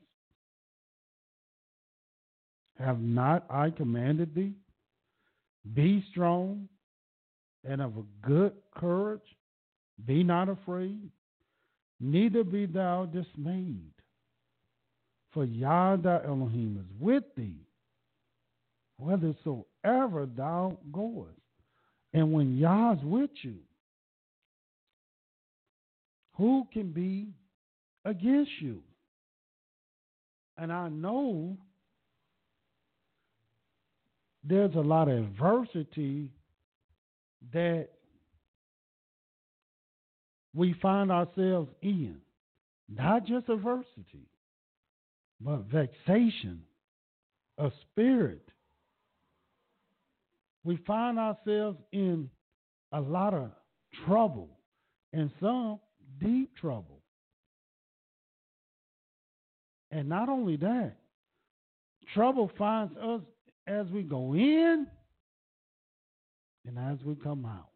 Have not I commanded thee? Be strong and of a good courage. Be not afraid, neither be thou dismayed. For Yah thy Elohim is with thee, whithersoever thou goest. And when Yah is with you, who can be against you? And I know there's a lot of adversity that we find ourselves in. Not just adversity, but vexation of spirit. We find ourselves in a lot of trouble, and some deep trouble. And not only that, trouble finds us as we go in and as we come out.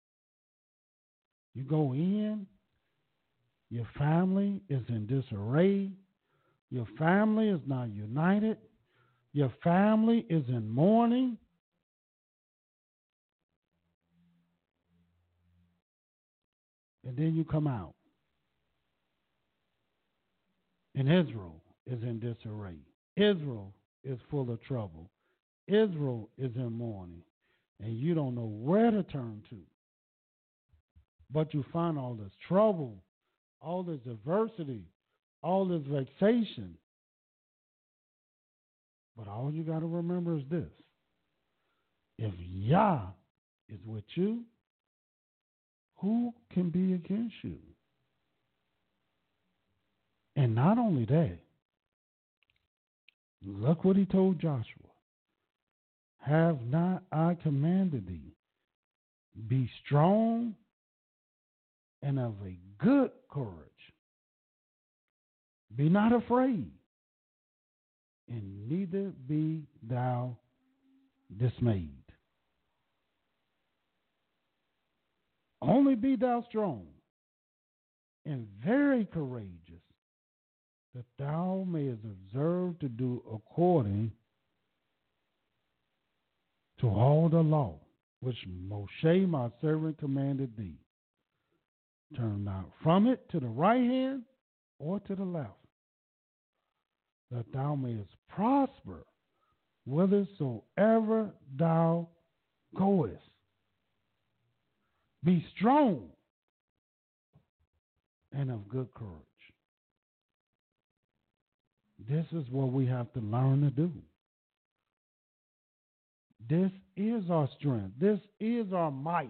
You go in, your family is in disarray. Your family is not united. Your family is in mourning. And then you come out. And Israel is in disarray. Israel is full of trouble. Israel is in mourning. And you don't know where to turn to. But you find all this trouble, all this adversity, all this vexation. But all you got to remember is this. If Yah is with you, who can be against you? And not only that, look what he told Joshua. Have not I commanded thee? Be strong and of a good courage. Be not afraid, and neither be thou dismayed. Only be thou strong and very courageous, that thou mayest observe to do according to all the law which Moshe my servant commanded thee. Turn not from it to the right hand or to the left, that thou mayest prosper whithersoever thou goest. Be strong and of good courage. This is what we have to learn to do. This is our strength. This is our might.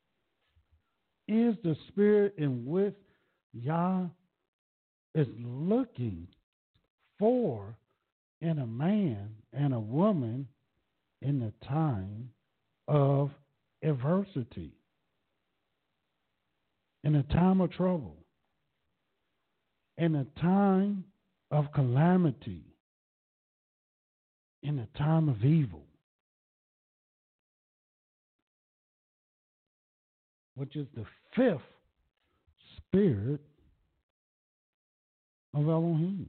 Is the spirit in which Yah is looking for in a man and a woman in the time of adversity, in a time of trouble, in a time of calamity, in a time of evil, which is the fifth spirit of Elohim.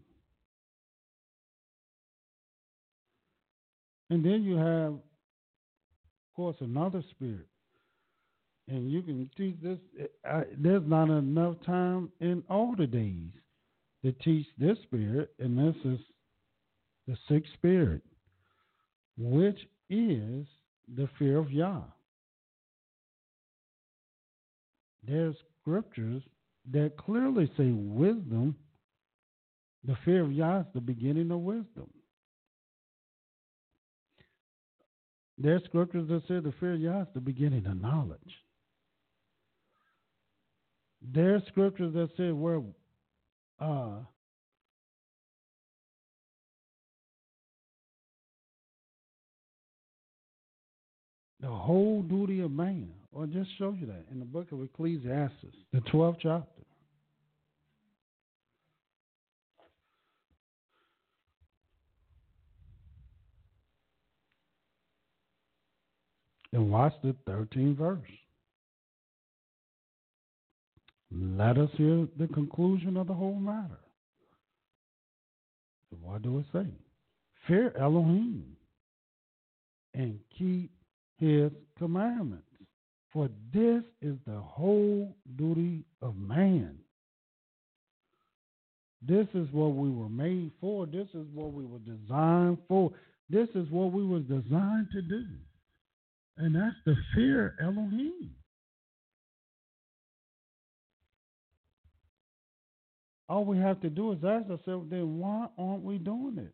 And then you have, of course, another spirit. And you can teach this. I, there's not enough time in all the days to teach this spirit, and this is the sixth spirit, which is the fear of Yah. There's scriptures that clearly say wisdom, the fear of Yah is the beginning of wisdom. There's scriptures that say the fear of Yah is the beginning of knowledge. There's scriptures that say where uh, the whole duty of man, or just show you that in the book of Ecclesiastes, the twelfth chapter. And watch the thirteenth verse. Let us hear the conclusion of the whole matter. So what do it say? Fear Elohim and keep his commandments, for this is the whole duty of man. This is what we were made for. This is what we were designed for. This is what we were designed to do. And that's the fear Elohim. All we have to do is ask ourselves, then why aren't we doing it?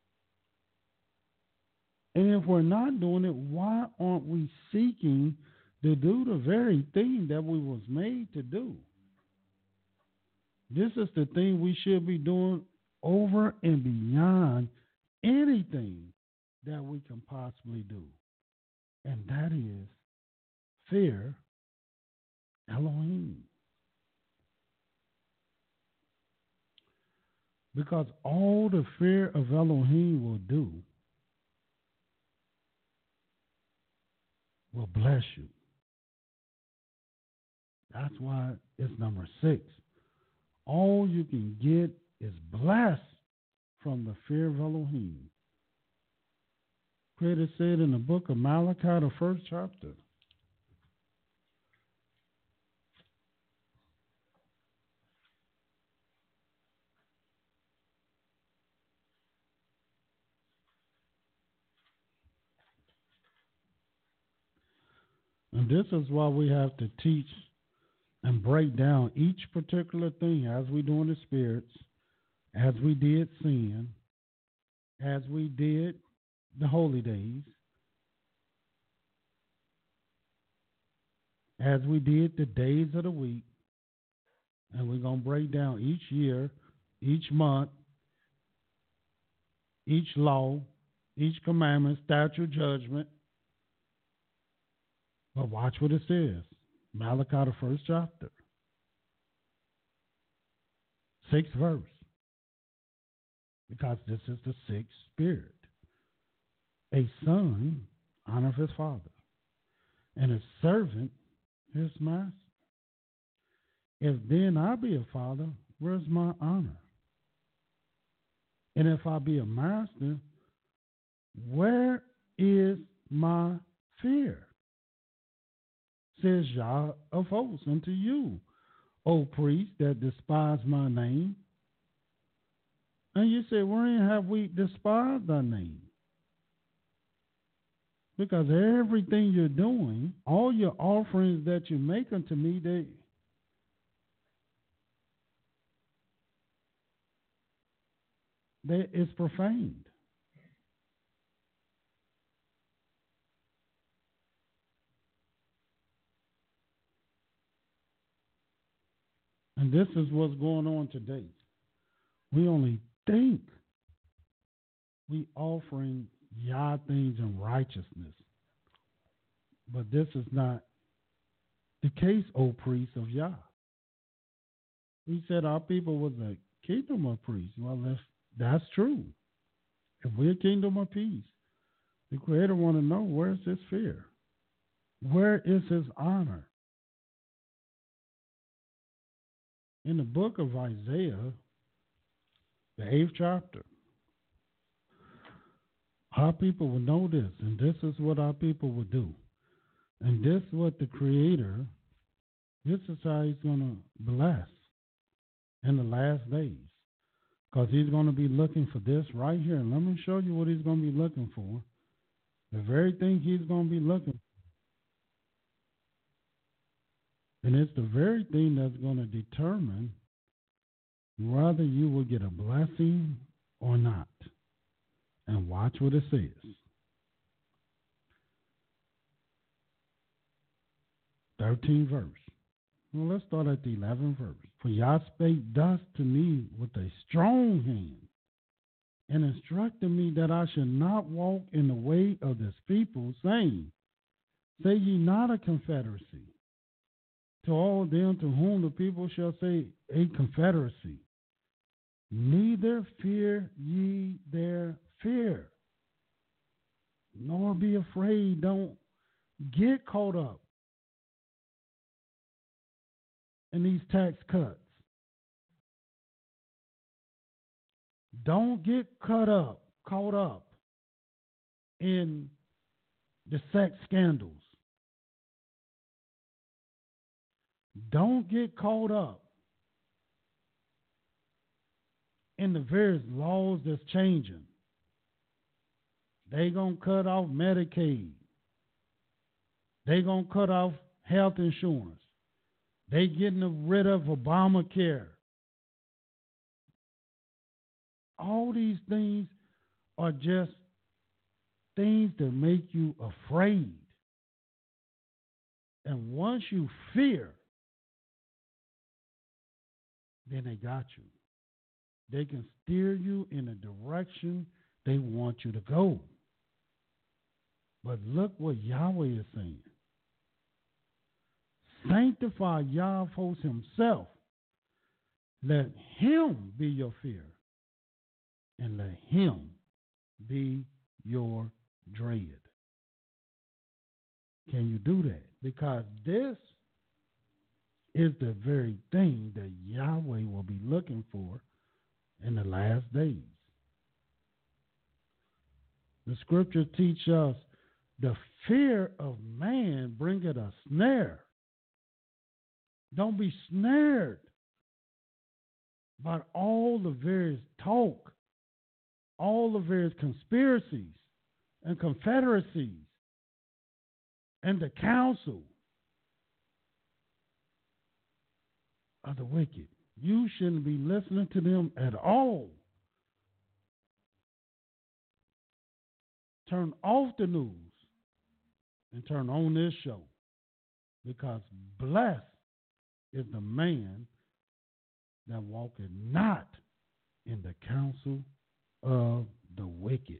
And if we're not doing it, why aren't we seeking to do the very thing that we was made to do? This is the thing we should be doing over and beyond anything that we can possibly do. And that is fear Elohim. Because all the fear of Elohim will do will bless you. That's why it's number six. All you can get is blessed from the fear of Elohim. Creator said in the book of Malachi, the first chapter, and this is why we have to teach and break down each particular thing as we do in the spirits, as we did sin, as we did the holy days, as we did the days of the week, and we're going to break down each year, each month, each law, each commandment, statute, judgment. But watch what it says. Malachi, the first chapter. Sixth verse. Because this is the sixth spirit. A son honors his father, and a servant his master. If then I be a father, where's my honor? And if I be a master, where is my fear? Says Yah of hosts unto you, O priest that despise my name. And you say, wherein have we despised thy name? Because everything you're doing, all your offerings that you make unto me, they they is profaned. And this is what's going on today. We only think we offering Yah things in righteousness. But this is not the case, O priest of Yah. We said our people was a kingdom of priests. Well, that's, that's true. If we're a kingdom of peace, the Creator want to know, where's his fear? Where is his honor? In the book of Isaiah, the eighth chapter, our people will know this, and this is what our people will do. And this is what the Creator, this is how he's going to bless in the last days. Because he's going to be looking for this right here. And let me show you what he's going to be looking for. The very thing he's going to be looking for. And it's the very thing that's going to determine whether you will get a blessing or not. And watch what it says. thirteenth verse. Well, let's start at the eleventh verse. For Yah spake thus to me with a strong hand, and instructed me that I should not walk in the way of this people, saying, say ye not a confederacy, to all them to whom the people shall say a confederacy. Neither fear ye their fear, nor be afraid. Don't get caught up in these tax cuts. Don't get caught up, caught up in the sex scandals. Don't get caught up in the various laws that's changing. They gonna cut off Medicaid. They gonna cut off health insurance. They getting rid of Obamacare. All these things are just things that make you afraid. And once you fear, then they got you. They can steer you in a direction they want you to go. But look what Yahweh is saying. Sanctify Yah of hosts himself. Let him be your fear. and let him be your dread. Can you do that? Because this is the very thing that Yahweh will be looking for in the last days. The scripture teaches us the fear of man bringeth a snare. Don't be snared by all the various talk, all the various conspiracies and confederacies and the counsel of the wicked. You shouldn't be listening to them at all. Turn off the news and turn on this show, because blessed is the man that walketh not in the counsel of the wicked.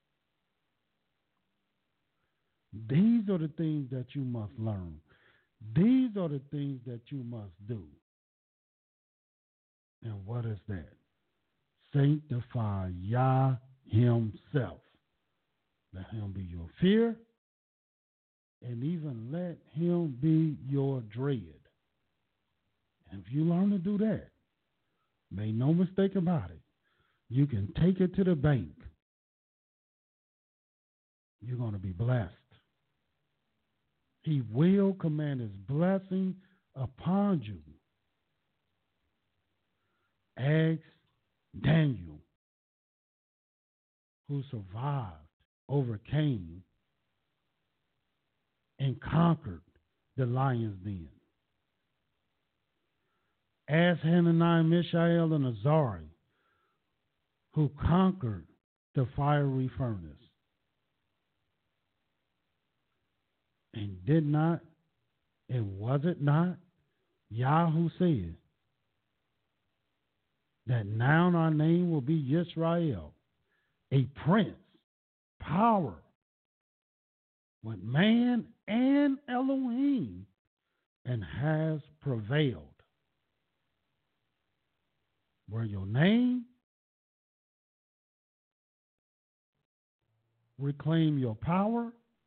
These are the things that you must learn. These are the things that you must do. And what is that? Sanctify Yah himself. Let him be your fear, and even let him be your dread. And if you learn to do that, make no mistake about it, you can take it to the bank. You're going to be blessed. He will command his blessing upon you. Ask Daniel, who survived, overcame, and conquered the lion's den. Ask Hananiah, Mishael, and Azariah, who conquered the fiery furnace. And did not, and was it not, Yah who said that now our name will be Yisrael, a prince, power, with man and Elohim, and has prevailed. Where your name, reclaim your power,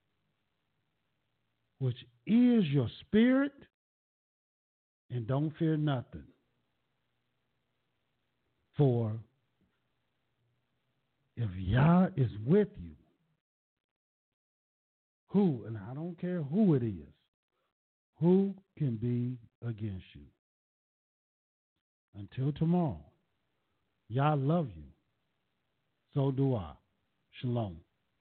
which is your spirit, and don't fear nothing. For if Yah is with you, who, and I don't care who it is, who can be against you? Until tomorrow, Yah love you. So do I. Shalom.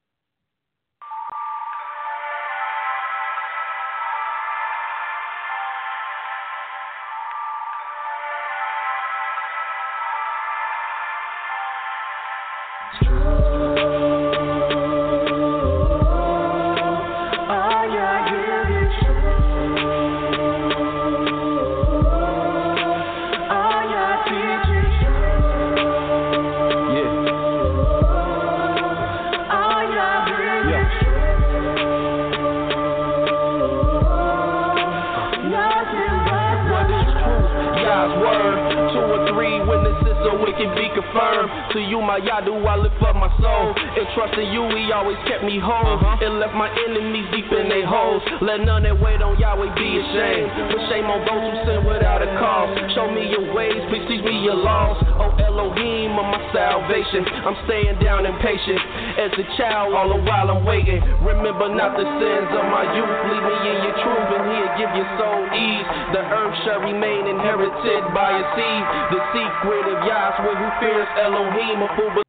To you, my Yadu, I lift up my soul. And trusting you, he always kept me whole. Uh-huh. And left my enemies deep in their holes. Let none that wait on Yahweh be ashamed. Put shame on those who sin without a cause. Show me your ways, please teach me your laws. Oh Elohim of my salvation, I'm staying down impatient. As a child, all the while I'm waiting. Remember not the sins of my youth. Lead me in your truth, and he'll give your soul ease. The earth shall remain inherited by a seed. The secret of Yah's who fears Elohim, a fool